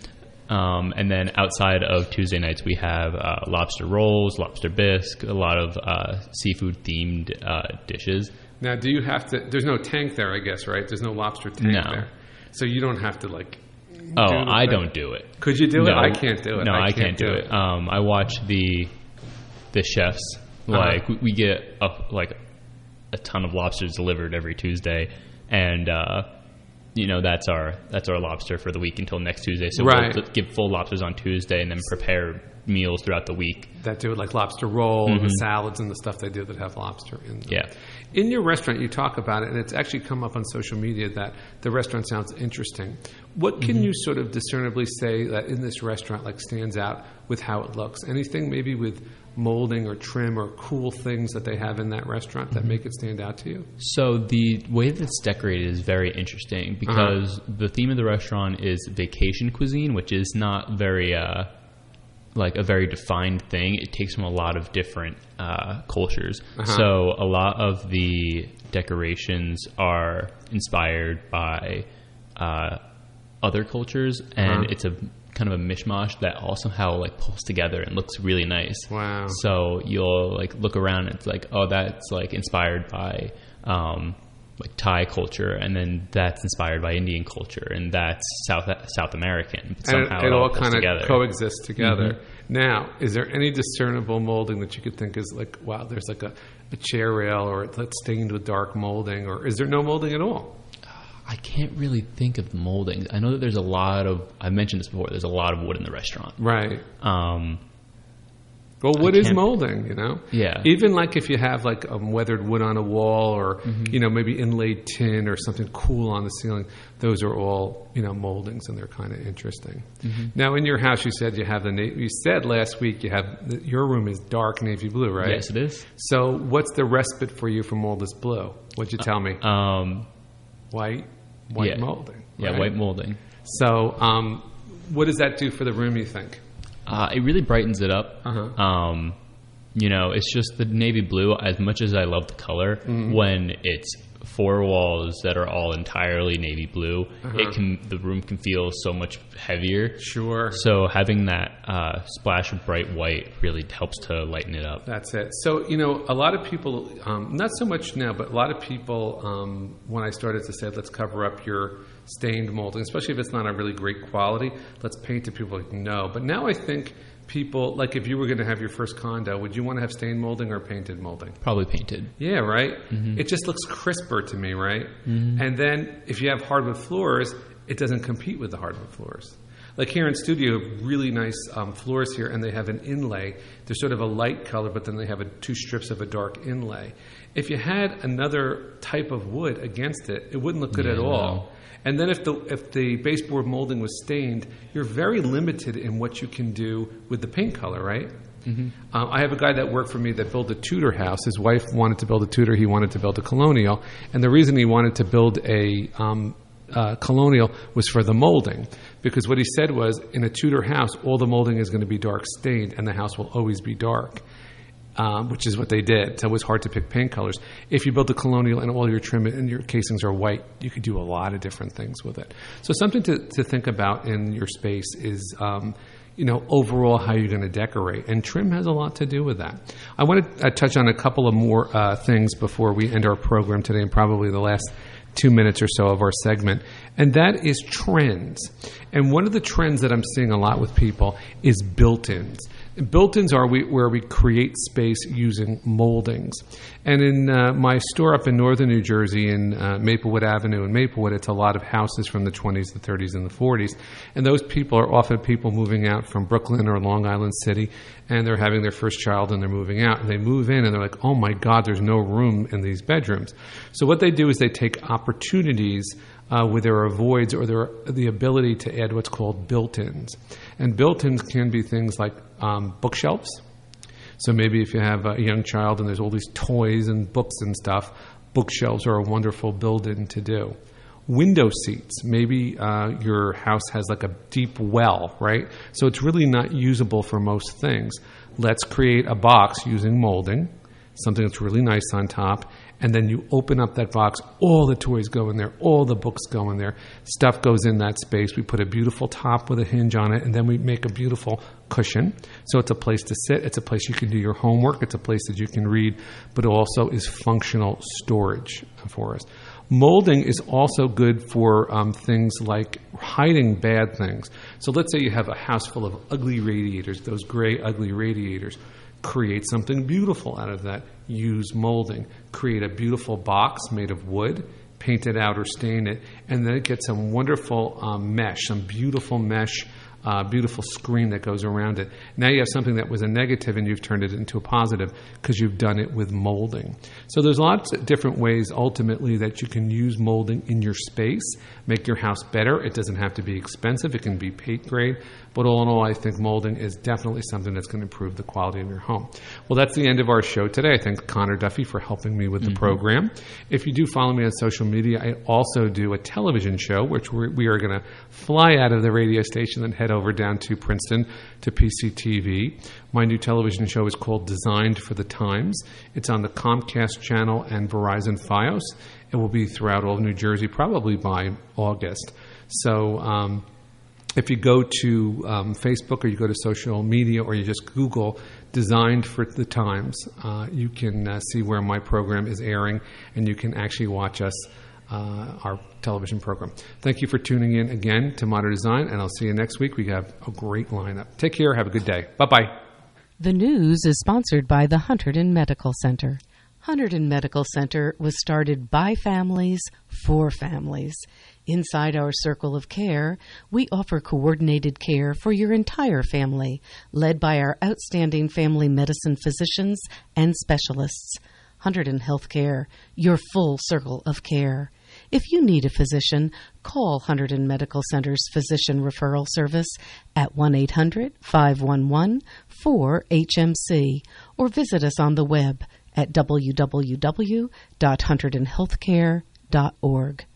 And then outside of Tuesday nights, we have lobster rolls, lobster bisque, a lot of seafood-themed dishes. Now, do you have to... There's no tank there, I guess, right? There's no lobster tank there. So you don't have to, I don't do it. Could you do it? I can't do it. No, I can't do it. I watch the chefs. We get a ton of lobsters delivered every Tuesday, and that's our lobster for the week until next Tuesday. So we'll give full lobsters on Tuesday and then prepare meals throughout the week that do it, like lobster roll, the salads and the stuff they do that have lobster in them. Yeah. In your restaurant, you talk about it, and it's actually come up on social media that the restaurant sounds interesting. What can you sort of discernibly say that in this restaurant stands out with how it looks? Anything maybe with molding or trim or cool things that they have in that restaurant that make it stand out to you? So the way that it's decorated is very interesting because the theme of the restaurant is vacation cuisine, which is not very a very defined thing. It takes from a lot of different cultures. So a lot of the decorations are inspired by other cultures, and it's a kind of a mishmash that also pulls together and looks really nice. Wow. So you'll look around and it's that's inspired by Thai culture, and then that's inspired by Indian culture, and that's South American. But somehow it all kind of coexists together. Now, is there any discernible molding that you could think is wow, there's a chair rail, or it's stained with dark molding, or is there no molding at all? I can't really think of the moldings. I know that there's a lot of, I've mentioned this before, there's a lot of wood in the restaurant. Right. Well, wood is molding, Yeah. Even if you have weathered wood on a wall, or maybe inlaid tin or something cool on the ceiling, those are all moldings, and they're kind of interesting. Now, in your house, you said you have you said last week your room is dark navy blue, right? Yes, it is. So, what's the respite for you from all this blue? What'd you tell me? White molding. Yeah, right? white molding. So, what does that do for the room, you think? It really brightens it up. It's just the navy blue. As much as I love the color, when it's four walls that are all entirely navy blue, the room can feel so much heavier. Sure. So having that splash of bright white really helps to lighten it up. That's it. So, a lot of people, not so much now, but a lot of people, when I started to say, let's cover up your stained molding, especially if it's not a really great quality, let's paint it, people no. But now I think people, if you were going to have your first condo, would you want to have stained molding or painted molding? Probably painted. Yeah, right? It just looks crisper to me, right? And then if you have hardwood floors, it doesn't compete with the hardwood floors. Like here in studio, really nice floors here, and they have an inlay. They're sort of a light color, but then they have two strips of a dark inlay. If you had another type of wood against it, it wouldn't look good at all. No. And then if the baseboard molding was stained, you're very limited in what you can do with the paint color, right? Mm-hmm. I have a guy that worked for me that built a Tudor house. His wife wanted to build a Tudor. He wanted to build a colonial. And the reason he wanted to build a colonial was for the molding. Because what he said was, in a Tudor house, all the molding is going to be dark stained, and the house will always be dark. Which is what they did. So it was hard to pick paint colors. If you build a colonial and all your trim and your casings are white, you could do a lot of different things with it. So something to think about in your space is, overall how you're going to decorate. And trim has a lot to do with that. I want to touch on a couple of more things before we end our program today, and probably the last 2 minutes or so of our segment, and that is trends. And one of the trends that I'm seeing a lot with people is built-ins. Built-ins are where we create space using moldings. And in my store up in northern New Jersey in Maplewood Avenue in Maplewood, it's a lot of houses from the 20s, the 30s, and the 40s. And those people are often people moving out from Brooklyn or Long Island City, and they're having their first child and they're moving out. And they move in and they're like, oh my God, there's no room in these bedrooms. So what they do is they take opportunities where there are voids or the ability to add what's called built-ins. And built-ins can be things like bookshelves. So maybe if you have a young child and there's all these toys and books and stuff, bookshelves are a wonderful built-in to do. Window seats. Maybe your house has like a deep well, right? So it's really not usable for most things. Let's create a box using molding, something that's really nice on top, and then you open up that box, all the toys go in there, all the books go in there, stuff goes in that space. We put a beautiful top with a hinge on it, and then we make a beautiful cushion. So it's a place to sit, it's a place you can do your homework, it's a place that you can read, but it also is functional storage for us. Molding is also good for things like hiding bad things. So let's say you have a house full of ugly radiators, those gray, ugly radiators. Create something beautiful out of that. Use molding. Create a beautiful box made of wood, paint it out or stain it, and then get some wonderful mesh, some beautiful mesh, beautiful screen that goes around it. Now you have something that was a negative and you've turned it into a positive because you've done it with molding. So there's lots of different ways ultimately that you can use molding in your space, make your house better. It doesn't have to be expensive. It can be paint grade. But all in all, I think molding is definitely something that's going to improve the quality of your home. Well, that's the end of our show today. I thank Connor Duffy for helping me with the program. If you do follow me on social media, I also do a television show, which we are going to fly out of the radio station and head over down to Princeton to PCTV. My new television show is called Designed for the Times. It's on the Comcast channel and Verizon Fios. It will be throughout all of New Jersey, probably by August. So if you go to Facebook or you go to social media or you just Google Designed for the Times, you can see where my program is airing and you can actually watch us, our television program. Thank you for tuning in again to Modern Design, and I'll see you next week. We have a great lineup. Take care. Have a good day. Bye-bye. The news is sponsored by the Hunterdon Medical Center. Hunterdon Medical Center was started by families for families. Inside our circle of care, we offer coordinated care for your entire family, led by our outstanding family medicine physicians and specialists. Hunterdon Healthcare, your full circle of care. If you need a physician, call Hunterdon Medical Center's Physician Referral Service at 1-800-511-4HMC or visit us on the web at www.hunterdonhealthcare.org.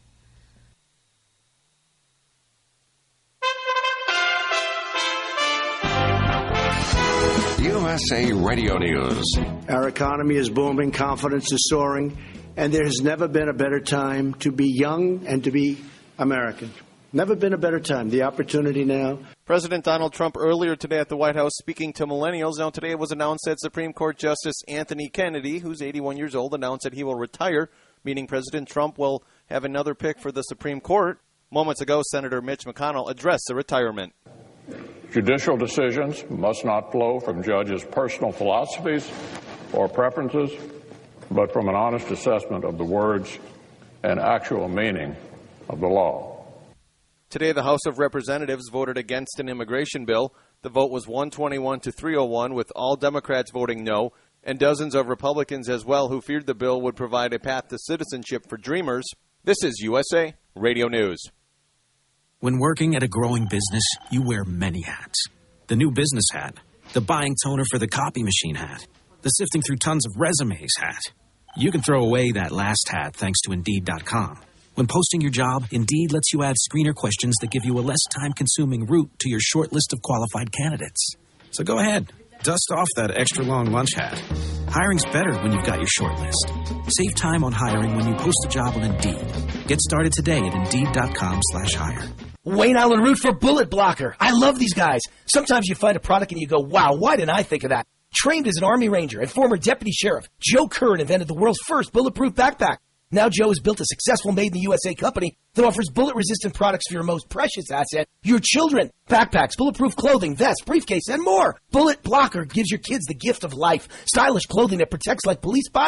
USA Radio News. Our economy is booming, confidence is soaring, and there has never been a better time to be young and to be American. Never been a better time. The opportunity now. President Donald Trump earlier today at the White House speaking to millennials. Now today it was announced that Supreme Court Justice Anthony Kennedy, who's 81 years old, announced that he will retire, meaning President Trump will have another pick for the Supreme Court. Moments ago, Senator Mitch McConnell addressed the retirement. Judicial decisions must not flow from judges' personal philosophies or preferences, but from an honest assessment of the words and actual meaning of the law. Today, the House of Representatives voted against an immigration bill. The vote was 121 to 301, with all Democrats voting no, and dozens of Republicans as well who feared the bill would provide a path to citizenship for dreamers. This is USA Radio News. When working at a growing business, you wear many hats. The new business hat, the buying toner for the copy machine hat, the sifting through tons of resumes hat. You can throw away that last hat thanks to Indeed.com. When posting your job, Indeed lets you add screener questions that give you a less time-consuming route to your short list of qualified candidates. So go ahead, dust off that extra-long lunch hat. Hiring's better when you've got your short list. Save time on hiring when you post a job on Indeed. Get started today at Indeed.com/hire. Wayne Allen Root for Bullet Blocker. I love these guys. Sometimes you find a product and you go, wow, why didn't I think of that? Trained as an Army Ranger and former deputy sheriff, Joe Curran invented the world's first bulletproof backpack. Now Joe has built a successful made-in-the-USA company that offers bullet-resistant products for your most precious asset, your children. Backpacks, bulletproof clothing, vests, briefcase, and more. Bullet Blocker gives your kids the gift of life. Stylish clothing that protects like police body